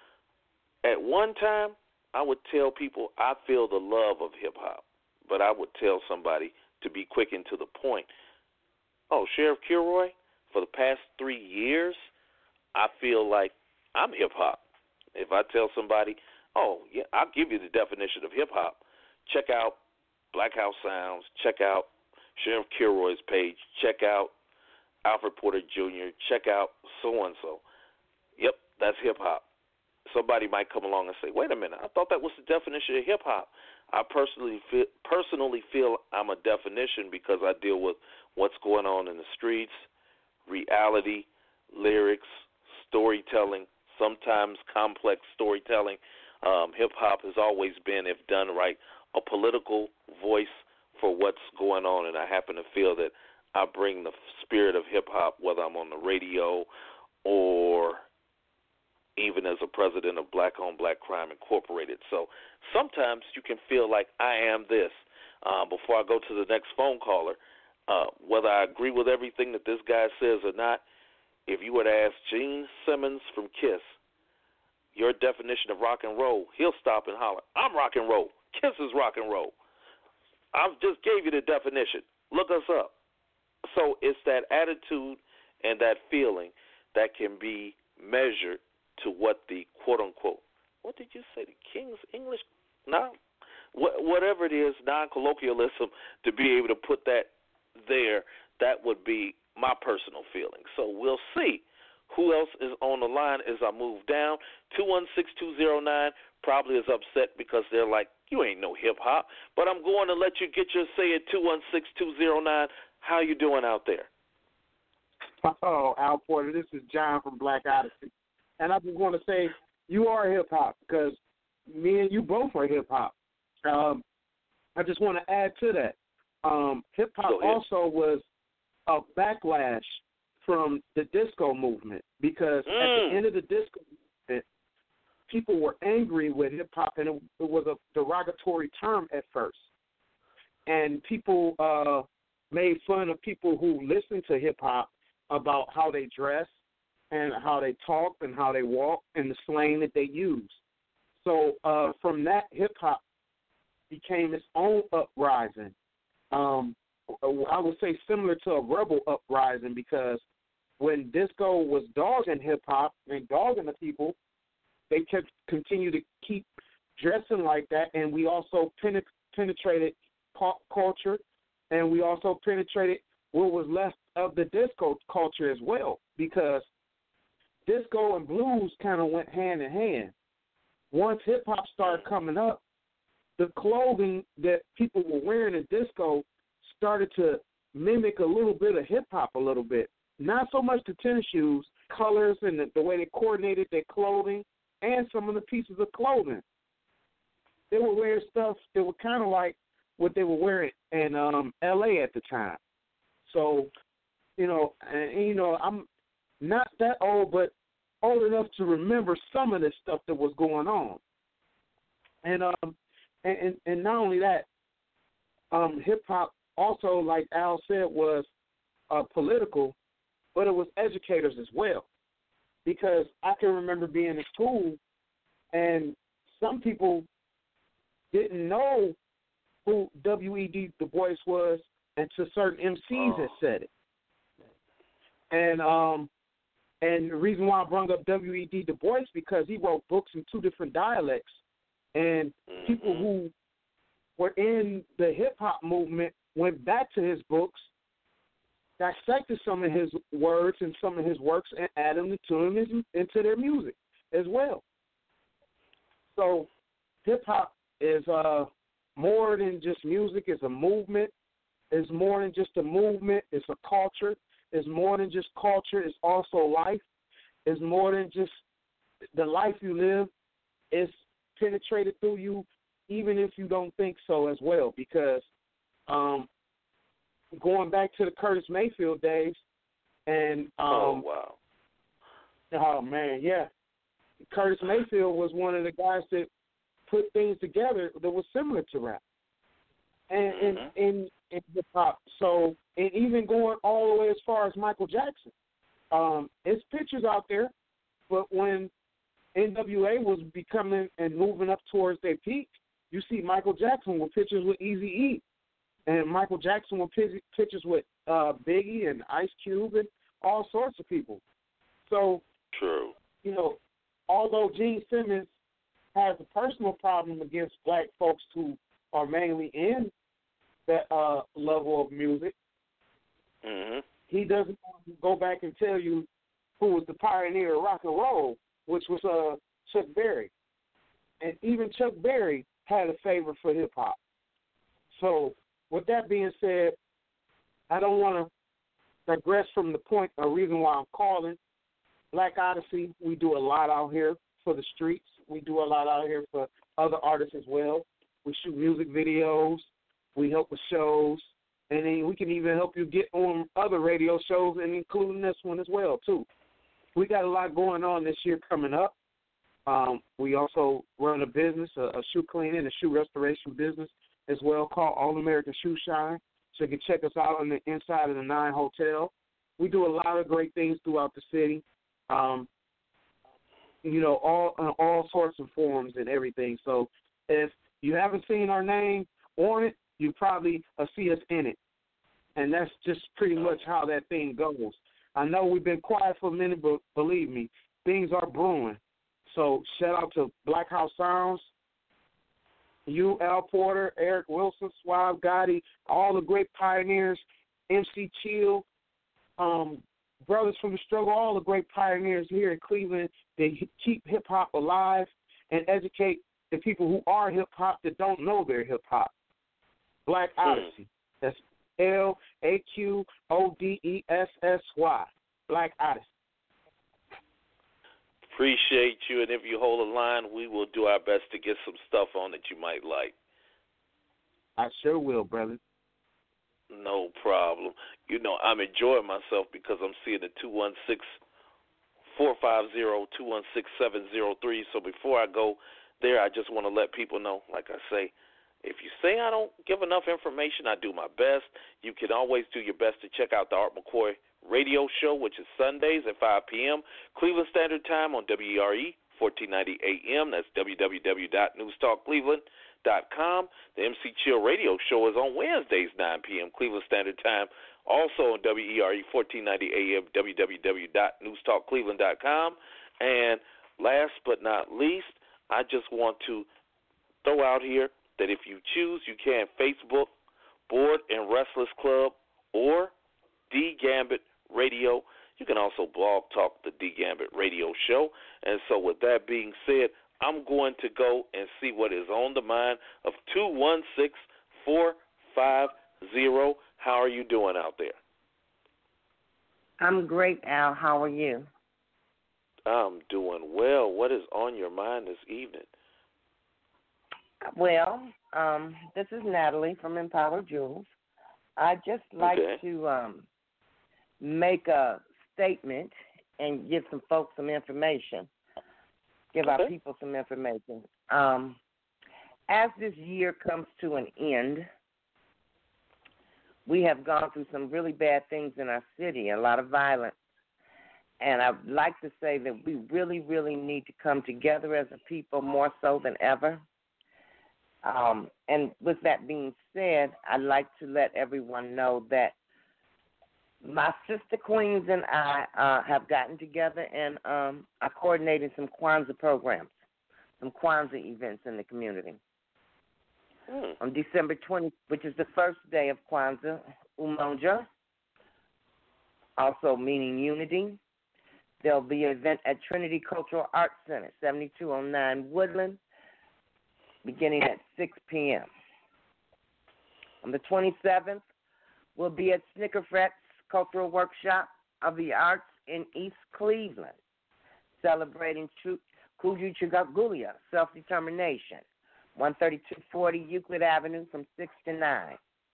At one time, I would tell people I feel the love of hip-hop, but I would tell somebody to be quick and to the point. Oh, Sheriff Kilroy, for the past three years, I feel like I'm hip-hop. If I tell somebody, oh, yeah, I'll give you the definition of hip-hop, check out Black House Sounds, check out Sheriff Kilroy's page, check out Alfred Porter Junior, check out so-and-so. Yep, that's hip-hop. Somebody might come along and say, wait a minute, I thought that was the definition of hip-hop. I personally feel, personally feel I'm a definition because I deal with what's going on in the streets, reality, lyrics, storytelling, sometimes complex storytelling. Um, hip-hop has always been, if done right, a political voice for what's going on, and I happen to feel that I bring the spirit of hip-hop, whether I'm on the radio or even as a president of Black Owned Black Crime Incorporated. So sometimes you can feel like I am this. Uh, before I go to the next phone caller, uh, whether I agree with everything that this guy says or not, if you were to ask Gene Simmons from KISS your definition of rock and roll, he'll stop and holler, I'm rock and roll. KISS is rock and roll. I just gave you the definition. Look us up. So it's that attitude and that feeling that can be measured to what the quote-unquote, what did you say, the King's English? No, whatever it is, non-colloquialism, to be able to put that there, that would be my personal feeling. So we'll see who else is on the line as I move down. two one six, two zero nine probably is upset because they're like, you ain't no hip-hop. But I'm going to let you get your say at two one six, two zero nine. How you doing out there? Oh, Al Porter, this is John from Black Odyssey. And I just want to say you are hip-hop because me and you both are hip-hop. Um, I just want to add to that. Um, hip-hop also was a backlash from the disco movement because mm. at the end of the disco movement, people were angry with hip-hop, and it, it was a derogatory term at first. And people uh, made fun of people who listened to hip-hop about how they dress and how they talk and how they walk and the slang that they use. So uh, from that, hip-hop became its own uprising. Um, I would say similar to a rebel uprising because when disco was dogging hip-hop and dogging the people, they kept continue to keep dressing like that, and we also penet- penetrated pop culture, and we also penetrated what was left of the disco culture as well because disco and blues kind of went hand in hand. Once hip-hop started coming up, the clothing that people were wearing in disco started to mimic a little bit of hip-hop a little bit. Not so much the tennis shoes, colors and the, the way they coordinated their clothing and some of the pieces of clothing. They were wearing stuff that were kind of like what they were wearing in um, L A at the time. So, you know, and, and, you know, I'm not that old, but old enough to remember some of this stuff that was going on. And um, and, and, and not only that, um, hip-hop also, like Al said, was uh, political, but it was educators as well. Because I can remember being in school, and some people didn't know who W E B Du Bois was until certain M Cs oh. had said it. And um, and the reason why I brought up W E B Du Bois because he wrote books in two different dialects, and mm-hmm. people who were in the hip-hop movement went back to his books, dissected some of his words and some of his works, and added them to him into their music as well. So hip hop is uh more than just music. It's a movement. It's more than just a movement. It's a culture. It's more than just culture. It's also life. It's more than just the life you live. It's penetrated through you, even if you don't think so as well. Because um, going back to the Curtis Mayfield days, and um, oh wow, oh man, yeah, Curtis Mayfield was one of the guys that put things together that was similar to rap and in mm-hmm. in, in hip hop. So, and even going all the way as far as Michael Jackson, um, his pictures out there. But when N W A was becoming and moving up towards their peak, you see Michael Jackson with pictures with Eazy-E, and Michael Jackson with pictures with uh, Biggie and Ice Cube and all sorts of people. So, true. You know, although Gene Simmons has a personal problem against black folks who are mainly in that uh, level of music, mm-hmm. he doesn't want to go back and tell you who was the pioneer of rock and roll, which was uh, Chuck Berry. And even Chuck Berry had a favor for hip-hop. So with that being said, I don't want to digress from the point or reason why I'm calling. Black Odyssey, we do a lot out here for the streets. We do a lot out here for other artists as well. We shoot music videos. We help with shows. And then we can even help you get on other radio shows, and including this one as well, too. We got a lot going on this year coming up. Um, we also run a business, a, a shoe cleaning and shoe restoration business as well called All American Shoe Shine. So you can check us out on the inside of the Nine Hotel. We do a lot of great things throughout the city. Um, you know, all uh, all sorts of forums and everything. So if you haven't seen our name on it, you probably uh, see us in it. And that's just pretty much how that thing goes. I know we've been quiet for a minute, but believe me, things are brewing. So shout out to Black House Sounds, you, Al Porter, Eric Wilson, Suave Gotti, all the great pioneers, M C Chill, um, Brothers from the Struggle, all the great pioneers here in Cleveland. They keep hip-hop alive and educate the people who are hip-hop that don't know they're hip-hop. Black Odyssey. That's L A Q O D E S S Y. Black Odyssey. Appreciate you, and if you hold a line, we will do our best to get some stuff on that you might like. I sure will, brother. No problem. You know, I'm enjoying myself because I'm seeing the two one six, four five zero, two one six, seven zero three. So before I go there, I just want to let people know, like I say, if you say I don't give enough information, I do my best. You can always do your best to check out the Art McCoy radio show, which is Sundays at five p.m. Cleveland Standard Time on W E R E, fourteen ninety A M. That's w w w dot news talk cleveland dot com. The M C Chill radio show is on Wednesdays, nine p.m. Cleveland Standard Time, also on W E R E, fourteen ninety A M, w w w dot news talk cleveland dot com. And last but not least, I just want to throw out here that if you choose, you can Facebook, Board and Restless Club, or D Gambit Radio. You can also blog talk the D Gambit Radio Show. And so with that being said, I'm going to go and see what is on the mind of two one six, four five zero. How are you doing out there? I'm great, Al. How are you? I'm doing well. What is on your mind this evening? Well, um, this is Natalie from Empower Jewels. I'd just like okay. to um, make a statement and give some folks some information, give okay. our people some information. Um, as this year comes to an end, we have gone through some really bad things in our city, a lot of violence. And I'd like to say that we really, really need to come together as a people more so than ever. Um, and with that being said, I'd like to let everyone know that my sister queens and I uh, have gotten together and um, are coordinating some Kwanzaa programs, some Kwanzaa events in the community. Mm. On December twentieth, which is the first day of Kwanzaa, Umoja, also meaning unity. There'll be an event at Trinity Cultural Arts Center, seventy-two oh nine Woodland. beginning at six p.m. On the twenty-seventh, we'll be at Snickerfrett's Cultural Workshop of the Arts in East Cleveland, celebrating Kuju Chagagulia, self-determination, one thirty-two forty Euclid Avenue from six to nine.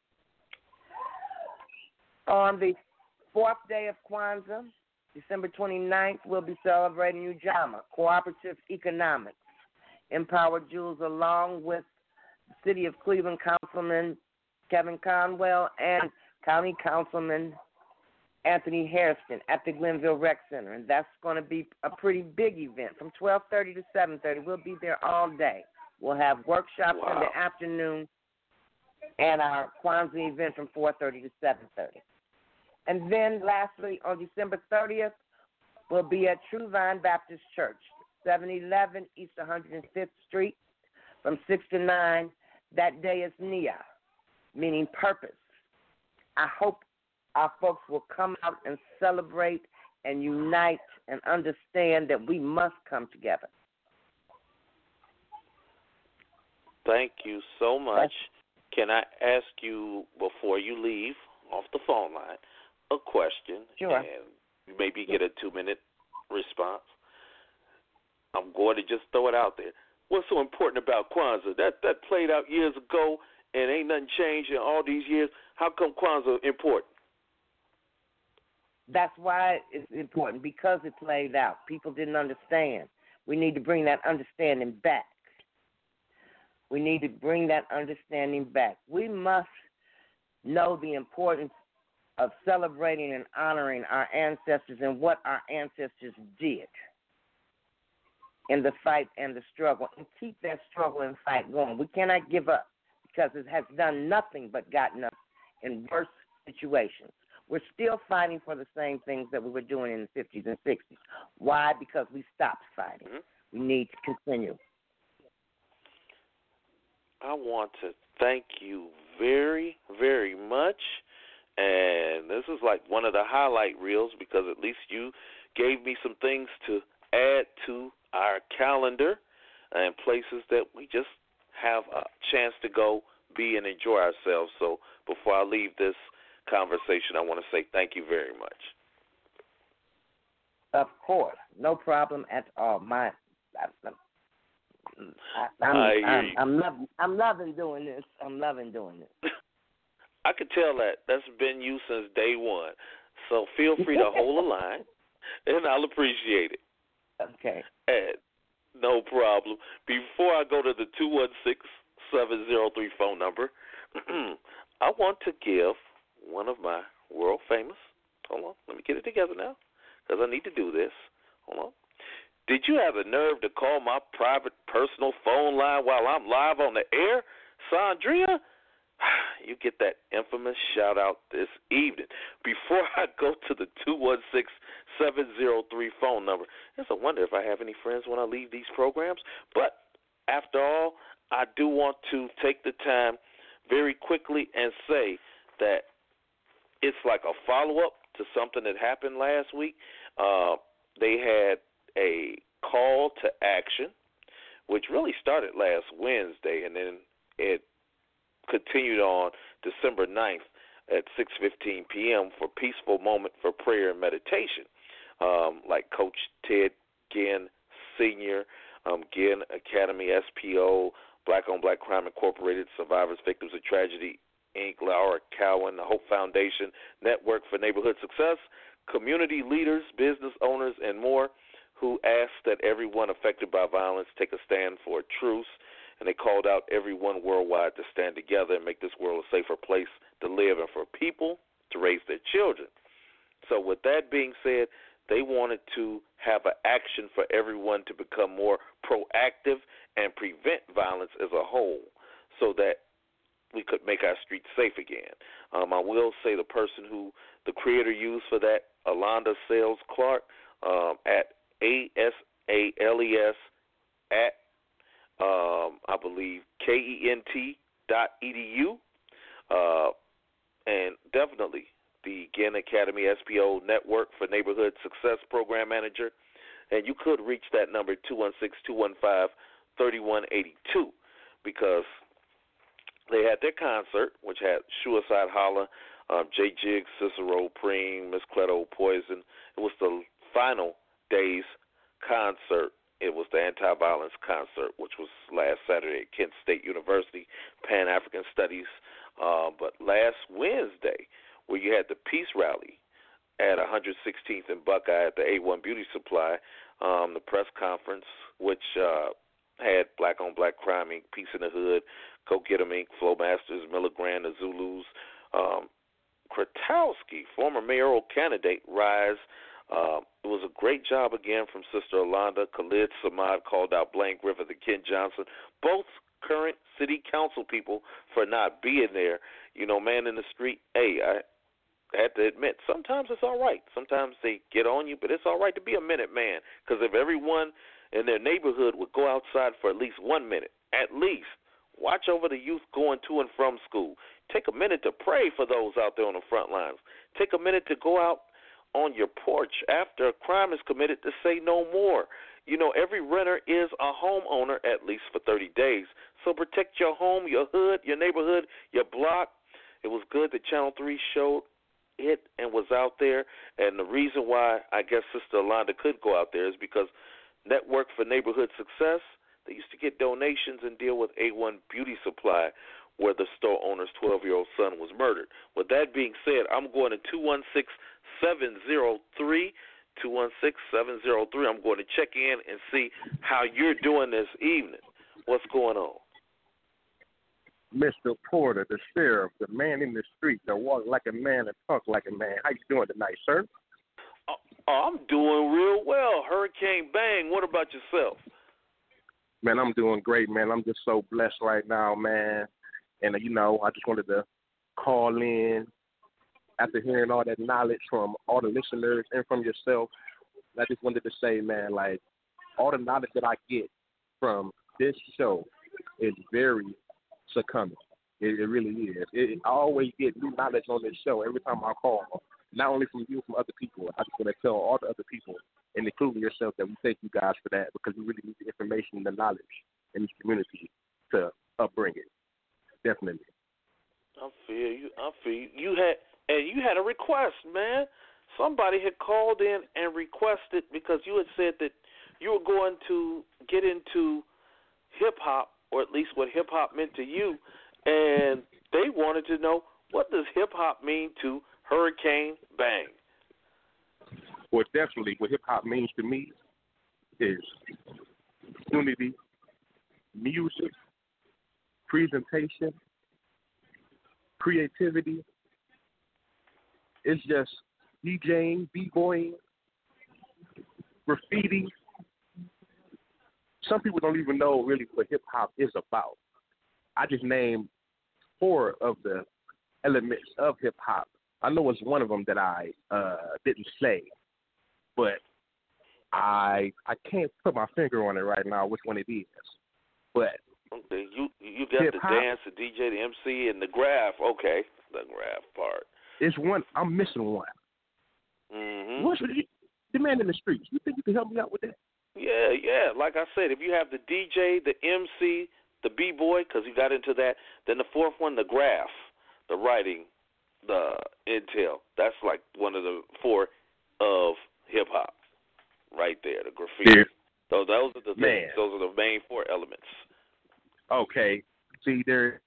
On the fourth day of Kwanzaa, December twenty-ninth, we'll be celebrating Ujamaa, Cooperative Economics, Empower Jewels, along with the City of Cleveland Councilman Kevin Conwell and County Councilman Anthony Hairston at the Glenville Rec Center. And that's going to be a pretty big event from twelve thirty to seven thirty. We'll be there all day. We'll have workshops wow. in the afternoon and our Kwanzaa event from four thirty to seven thirty. And then lastly, on December thirtieth, we'll be at True Vine Baptist Church, seven eleven East one hundred fifth Street from six to nine. That day is Nia, meaning purpose. I hope our folks will come out and celebrate and unite and understand that we must come together. Thank you so much. Can I ask you, before you leave off the phone line, a question? Sure. And maybe get a two-minute response. I'm going to just throw it out there. What's so important about Kwanzaa? That that played out years ago, and ain't nothing changed in all these years. How come Kwanzaa important? That's why it's important, because it played out. People didn't understand. We need to bring that understanding back. We need to bring that understanding back. We must know the importance of celebrating and honoring our ancestors and what our ancestors did in the fight and the struggle, and keep that struggle and fight going. We cannot give up, because it has done nothing but gotten us in worse situations. We're still fighting for the same things that we were doing in the fifties and sixties. Why? Because we stopped fighting. Mm-hmm. We need to continue. I want to thank you very, very much. And this is like one of the highlight reels, because at least you gave me some things to add to our calendar and places that we just have a chance to go, be, and enjoy ourselves. So before I leave this conversation, I want to say thank you very much. Of course. No problem at all. My, I, I'm, I hear I'm, you. I'm, loving, I'm loving doing this. I'm loving doing this. I could tell that. That's been you since day one. So feel free to hold the line, and I'll appreciate it. Okay. And no problem. Before I go to the two one six, seven zero three phone number, I want to give one of my world famous, hold on, let me get it together now, because I need to do this. Hold on. Did you have the nerve to call my private personal phone line while I'm live on the air, Sandria? You get that infamous shout-out this evening. Before I go to the two one six, seven zero three phone number, it's a wonder if I have any friends when I leave these programs. But after all, I do want to take the time very quickly and say that it's like a follow-up to something that happened last week. Uh, they had a call to action, which really started last Wednesday, and then it continued on December ninth at six fifteen p.m. for Peaceful Moment for Prayer and Meditation. Um, like Coach Ted Ginn Senior, um, Ginn Academy, S P O, Black on Black Crime Incorporated, Survivors, Victims of Tragedy, Incorporated, Laura Cowan, the Hope Foundation, Network for Neighborhood Success, community leaders, business owners, and more, who asked that everyone affected by violence take a stand for a truce. And they called out everyone worldwide to stand together and make this world a safer place to live and for people to raise their children. So with that being said, they wanted to have an action for everyone to become more proactive and prevent violence as a whole, so that we could make our streets safe again. Um, I will say the person who the creator used for that, Alonda Sales Clark, um, at A S A L E S at Um, I believe K E N T dot E D U, uh, and definitely the Ginn Academy S P O Network for Neighborhood Success Program Manager, and you could reach that number two one six, two one five, three one eight two. because they had their concert, which had Suicide Holler, um, J Jiggs, Cicero, Preem, Miss Cleto, Poison. It was the final day's concert. It was the anti-violence concert, which was last Saturday at Kent State University, Pan-African Studies. Uh, but last Wednesday, where you had the peace rally at one hundred sixteenth and Buckeye at the A one Beauty Supply, um, the press conference, which uh, had Black on Black Crime Incorporated, Peace in the Hood, Go Get 'em Incorporated, Flow Masters, Miller Grand, the Zulus, um, Kratowski, former mayoral candidate, Rise. Uh, it was a great job again from Sister Alonda. Khalid Samad called out Blaine Griffith and Ken Johnson, both current city council people, for not being there. You know, man in the street, hey, I have to admit, sometimes it's all right. Sometimes they get on you, but it's all right to be a minute man, because if everyone in their neighborhood would go outside for at least one minute, at least, watch over the youth going to and from school. Take a minute to pray for those out there on the front lines. Take a minute to go out on your porch after a crime is committed to say no more. You know, every renter is a homeowner at least for thirty days. So protect your home, your hood, your neighborhood, your block. It was good that Channel three showed it and was out there. And the reason why I guess Sister Alonda could go out there is because Network for Neighborhood Success, they used to get donations and deal with A one Beauty Supply, where the store owner's twelve-year-old son was murdered. With that being said, I'm going to two one six, seven zero three, two one six, seven zero three. I'm going to check in and see how you're doing this evening. What's going on? Mister Porter, the sheriff, the man in the street that walk like a man and talk like a man. How you doing tonight, sir? Oh, I'm doing real well. Hurricane Bang, what about yourself? Man, I'm doing great, man. I'm just so blessed right now, man. And, uh, you know, I just wanted to call in after hearing all that knowledge from all the listeners and from yourself. I just wanted to say, man, like, all the knowledge that I get from this show is very succumbing. It, it really is. It, I always get new knowledge on this show every time I call, not only from you, from other people. I just want to tell all the other people, and including yourself, that we thank you guys for that, because we really need the information and the knowledge in this community to upbring it. Definitely. I feel you. I feel you. You had, and you had a request, man. Somebody had called in and requested, because you had said that you were going to get into hip-hop, or at least what hip-hop meant to you, and they wanted to know, what does hip-hop mean to Hurricane Bang? Well, definitely what hip-hop means to me is unity, music, presentation, creativity. It's just DJing, b-boying, graffiti. Some people don't even know really what hip-hop is about. I just named four of the elements of hip-hop. I know it's one of them that I uh, didn't say, but I I can't put my finger on it right now which one it is. But okay, you you got hip-hop, the dance, the D J, the M C, and the graph. Okay, the graph part. It's one. I'm missing one. Mm-hmm. What's the, the man in the streets? You think you can help me out with that? Yeah, yeah. Like I said, if you have the D J, the M C, the B-boy, because you got into that, then the fourth one, the graph, the writing, the intel. That's like one of the four of hip-hop right there, the graffiti. Yeah. So those are the Man. things. Those are the main four elements. Okay. See, there.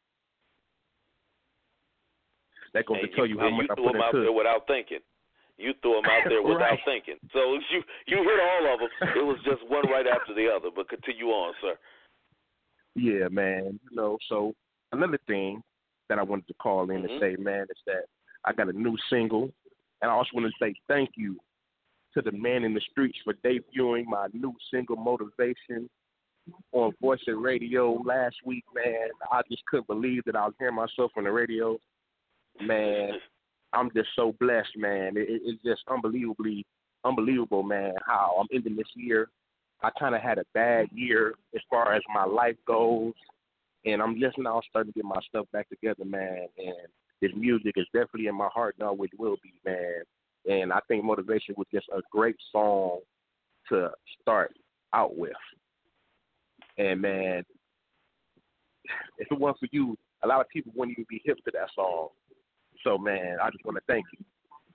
That goes And to tell you, how and much you I threw put them out into there it. without thinking. You threw them out there without Right. thinking. So you you hit all of them. It was just one right after the other. But continue on, sir. Yeah, man. You know, so another thing that I wanted to call in Mm-hmm. and say, man, is that I got a new single, and I also want to say thank you to the man in the streets for debuting my new single, Motivation, on Voice and Radio last week, man. I just couldn't believe that I was hearing myself on the radio. Man, I'm just so blessed, man. It, it, it's just unbelievably, unbelievable, man, how I'm ending this year. I kind of had a bad year as far as my life goes, and I'm just now starting to get my stuff back together, man. And this music is definitely in my heart, and always will be, man. And I think Motivation was just a great song to start out with. And, man, if it wasn't for you, a lot of people wouldn't even be hip to that song. So, man, I just want to thank you.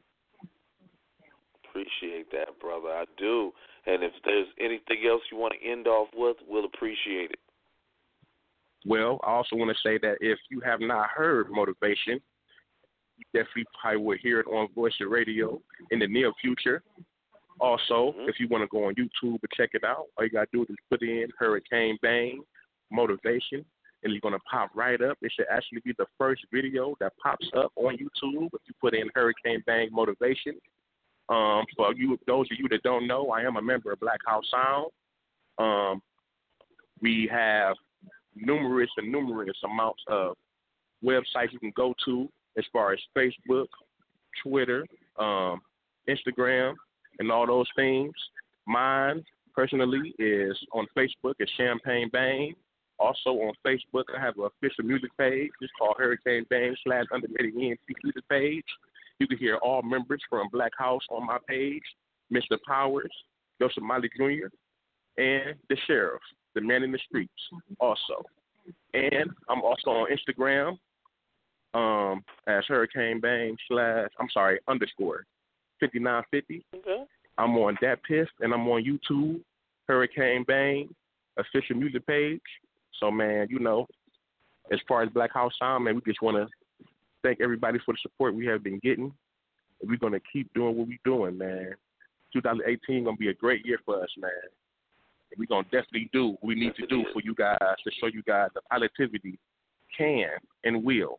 Appreciate that, brother. I do. And if there's anything else you want to end off with, we'll appreciate it. Well, I also want to say that if you have not heard Motivation, you definitely probably will hear it on Voice of Radio in the near future. Also, mm-hmm. if you want to go on YouTube and check it out, all you got to do is put in Hurricane Bang Motivation, and you're going to pop right up. It should actually be the first video that pops up on YouTube if you put in Hurricane Bang Motivation. Um, for you, those of you that don't know, I am a member of Black House Sound. Um, we have numerous and numerous amounts of websites you can go to as far as Facebook, Twitter, um, Instagram, and all those things. Mine, personally, is on Facebook at Champagne Bang. Also on Facebook, I have an official music page. It's called Hurricane Bang slash Underrated E N C music page. You can hear all members from Black House on my page, Mister Powers, Joseph Miley Junior, and the Sheriff, the man in the streets, also. And I'm also on Instagram um, as Hurricane Bang slash, I'm sorry, underscore fifty-nine fifty. Okay. I'm on Dat Piff, and I'm on YouTube, Hurricane Bang, official music page. So, man, you know, as far as Black House Sound, man, we just want to thank everybody for the support we have been getting. And we're going to keep doing what we're doing, man. twenty eighteen going to be a great year for us, man. And we're going to definitely do what we need to do for you guys to show you guys that positivity can and will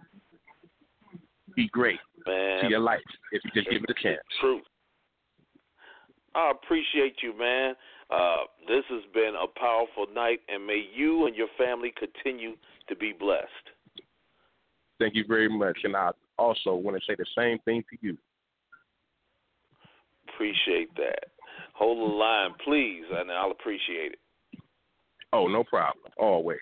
be great man. to your life if you just give it a chance. True. I appreciate you, man. Uh, this has been a powerful night, and may you and your family continue to be blessed. Thank you very much, and I also want to say the same thing to you. Appreciate that. Hold the line, please, and I'll appreciate it. Oh, no problem. Always.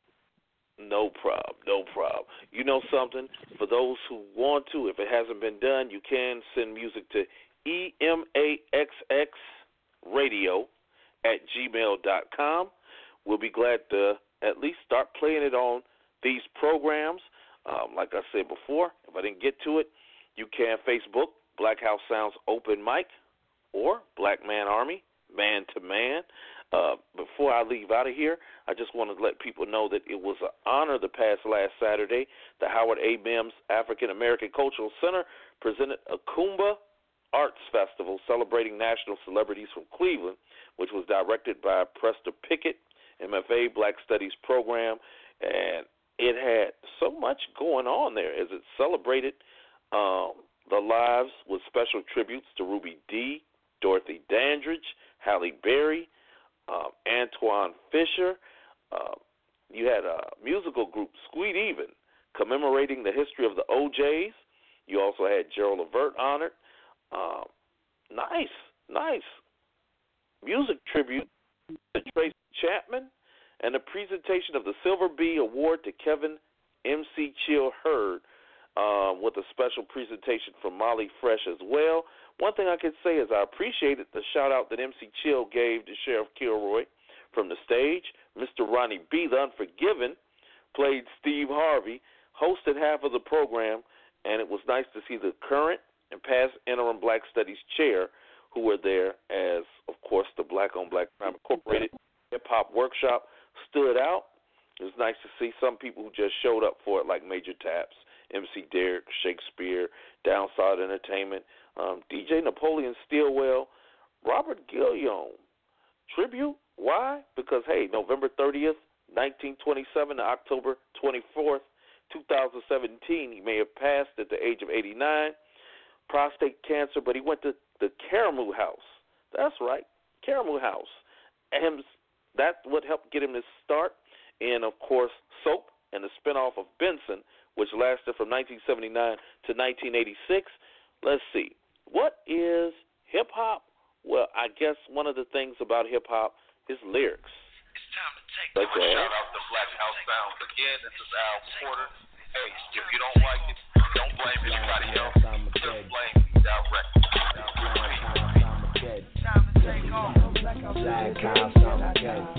No problem. No problem. You know something? For those who want to, if it hasn't been done, you can send music to E M A X X radio at gmail dot com. We'll be glad to at least start playing it on these programs. Um, like I said before, if I didn't get to it, you can Facebook, Black House Sounds Open Mic, or Black Man Army, Man to Man. Uh, before I leave out of here, I just want to let people know that it was an honor the past last Saturday. The Howard A. Mims African American Cultural Center presented a Kumba Arts Festival celebrating national celebrities from Cleveland, which was directed by Prester Pickett, M F A Black Studies program, and it had so much going on there as it celebrated um, the lives with special tributes to Ruby Dee, Dorothy Dandridge, Halle Berry, um, Antoine Fisher. Uh, you had a musical group, Squeet Even, commemorating the history of the O Js. You also had Gerald Levert honored. Um, nice, nice music tribute to Tracy Chapman, and the presentation of the Silver Bee Award to Kevin M C Chill Hurd, uh, with a special presentation from Molly Fresh as well. One thing I can say is I appreciated the shout-out that M C Chill gave to Sheriff Kilroy from the stage. Mister Ronnie B., the Unforgiven, played Steve Harvey, hosted half of the program, and it was nice to see the current and past interim Black Studies chair who were there as, of course, the Black on Black Crime Incorporated hip-hop workshop stood out. It was nice to see some people who just showed up for it, like Major Taps, M C Derrick, Shakespeare, Downside Entertainment, um, D J Napoleon Stillwell, Robert Guillaume. Tribute? Why? Because, hey, November thirtieth, nineteen twenty-seven to October twenty-fourth, two thousand seventeen, he may have passed at the age of eighty-nine. Prostate cancer, but he went to the Caramoo House. That's right, Caramoo House. And that's what helped get him his start in, of course, Soap and the spinoff of Benson, which lasted from nineteen seventy-nine to nineteen eighty-six. Let's see. What is hip-hop? Well, I guess one of the things about hip-hop is lyrics. It's time to take like that. Shout out to Black House Sounds again. This is Al Porter. Hey, if you don't like it, don't blame anybody else. Just blame me directly. Time to take off. Black House Sounds again.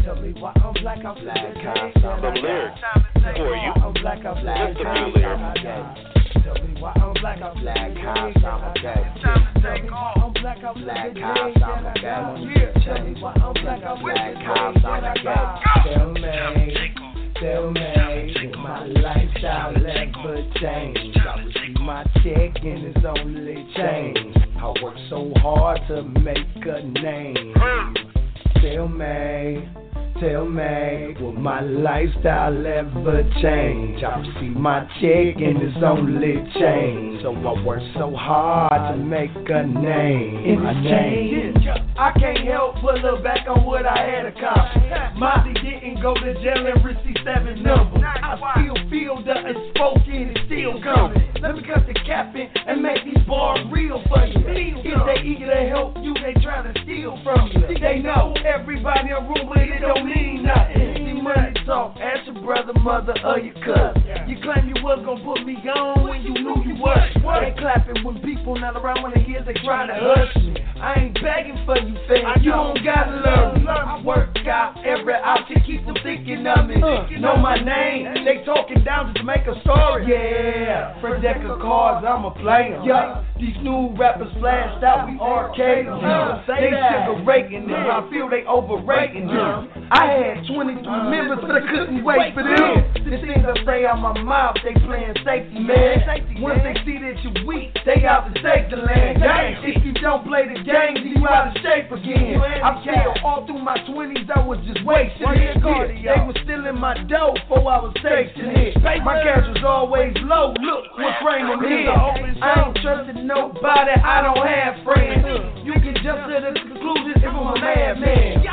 Tell me why I'm black, I'm black. Some lyrics for you. I'm black, I'm black. Just a few lyrics. Tell me why I'm black, I'm black. House, I'm a gay. Tell me why I'm black, I'm black. House, I'm a gay. Tell me why I'm black, I'm black. House, I'm a gay. Tell me, tell me, will my lifestyle ever change? I receive my check and it's only change. I work so hard to make a name. Tell me, tell me, will my lifestyle ever change? I receive my check and it's only change. So I work so hard to make a name. In this change, I can't help but look back on what I had accomplished. Molly didn't go to jail and receive seven numbers. I still feel the unspoken is still coming. Let me cut the cap in and make these bars real for you. If they eager to help you, they try to steal from you. They know everybody in a room, but it don't mean nothing. See money talk, ask your brother, mother, or your cousin. You claim you was gonna put me on when you knew you was. They clapping when people not around when they hear they try to hush me. I ain't begging for you, fam. You don't gotta love me. I work out every option, keep them thinking of me. Know my name, they talking down just to make a story. Yeah, for deck of cards, I'm a player. Yeah, these new rappers flashed out, we arcade them. They sugar rating them, I feel they overrating them. I had twenty-three members, but I couldn't wait for them. The things I say out my mouth, they playing safety, man. Once they see that you weak, they out to take the land. If you don't play the game, you out of shape again. I'm still all through my twenties, I was just wasting it. They was still in my dough before I was tasting it. My cash was always low, look what frame I'm in. I ain't trusting nobody, I don't have friends. You can jump to the conclusion if I'm a madman.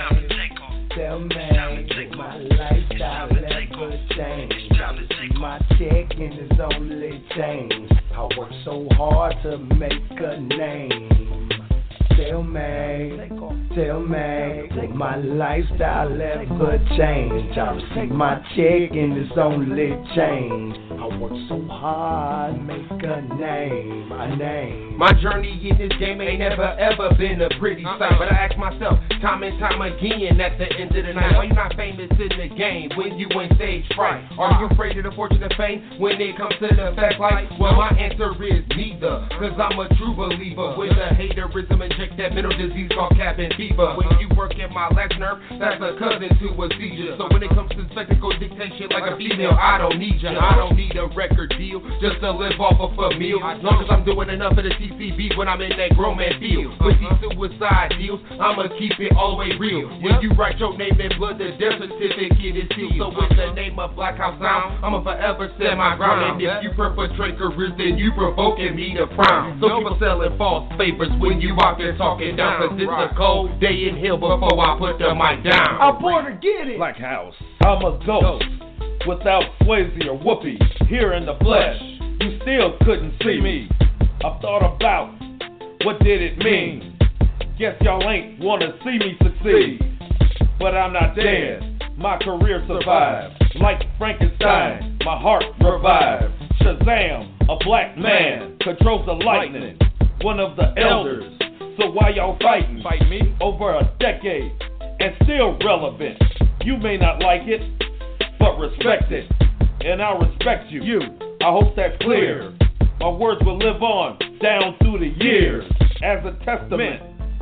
Tell me, will my lifestyle ever change? I receive my check and it's only change. I work so hard to make a name. Tell me, tell me, will my lifestyle ever change? I receive my check and it's only change. I work so hard, make a name, my name. My journey in this game ain't never ever been a pretty sight, but I ask myself time and time again at the end of the night, why you not famous in the game when you in stage fright? Are you afraid of the fortune and fame when it comes to the fact like? Well, my answer is neither, cause I'm a true believer. With the haterism inject that mental disease called cabin fever. When you work at my last nerve, that's a cousin to a seizure. So when it comes to spectacle dictation like a female, I don't need you. I don't need a record deal just to live off of a meal. As long as I'm doing enough of the T C B when I'm in that grown man field. With these suicide deals, I'ma keep it all the way real. When you write your name in blood, the death certificate is sealed. So in the name of Black House Sound, I'ma forever stand my ground. And if you perpetrate careers, then you provoking me to frown. So people selling false favors when you out there talking down. Cause it's a cold day in hell before I put the mic down. I'm born to get it. Black House, I'm a ghost. Without Swayze or Whoopi, here in the flesh, you still couldn't see me. I've thought about what did it mean. Guess y'all ain't wanna see me succeed. But I'm not dead, my career survived. Like Frankenstein, my heart revived. Shazam, a black man, controls the lightning. One of the elders, so why y'all fighting? Fight me? Over a decade, and still relevant. You may not like it, but respect it, and I respect you. You, I hope that's clear. My words will live on down through the years as a testament,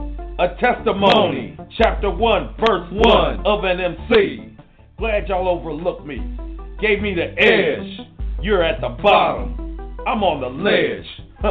a testimony. Chapter one, verse one of an M C. Glad y'all overlooked me, gave me the edge. You're at the bottom, I'm on the ledge.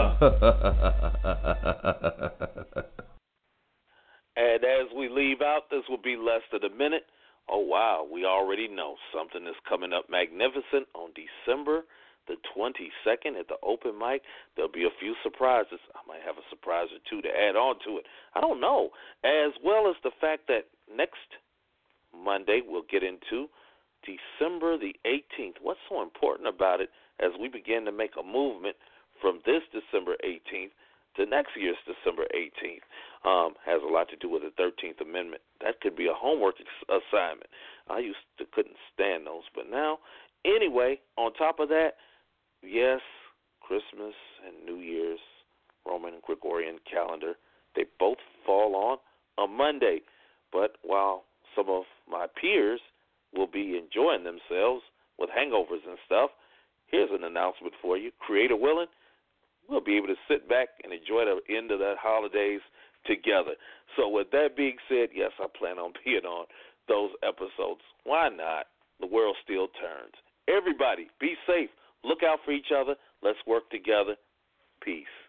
And as we leave out, this will be less than a minute. Oh, wow, we already know something is coming up magnificent on December the twenty-second at the open mic. There'll be a few surprises. I might have a surprise or two to add on to it. I don't know. As well as the fact that next Monday we'll get into December the eighteenth. What's so important about it as we begin to make a movement from this December eighteenth to next year's December eighteenth? Um, has a lot to do with the thirteenth Amendment. That could be a homework assignment. I used to couldn't stand those, but now, anyway, on top of that, yes, Christmas and New Year's, Roman and Gregorian calendar, they both fall on a Monday. But while some of my peers will be enjoying themselves with hangovers and stuff, here's an announcement for you. Creator willing, we'll be able to sit back and enjoy the end of the holidays together. So with that being said, yes, I plan on being on those episodes. Why not? The world still turns. Everybody, be safe. Look out for each other. Let's work together. Peace.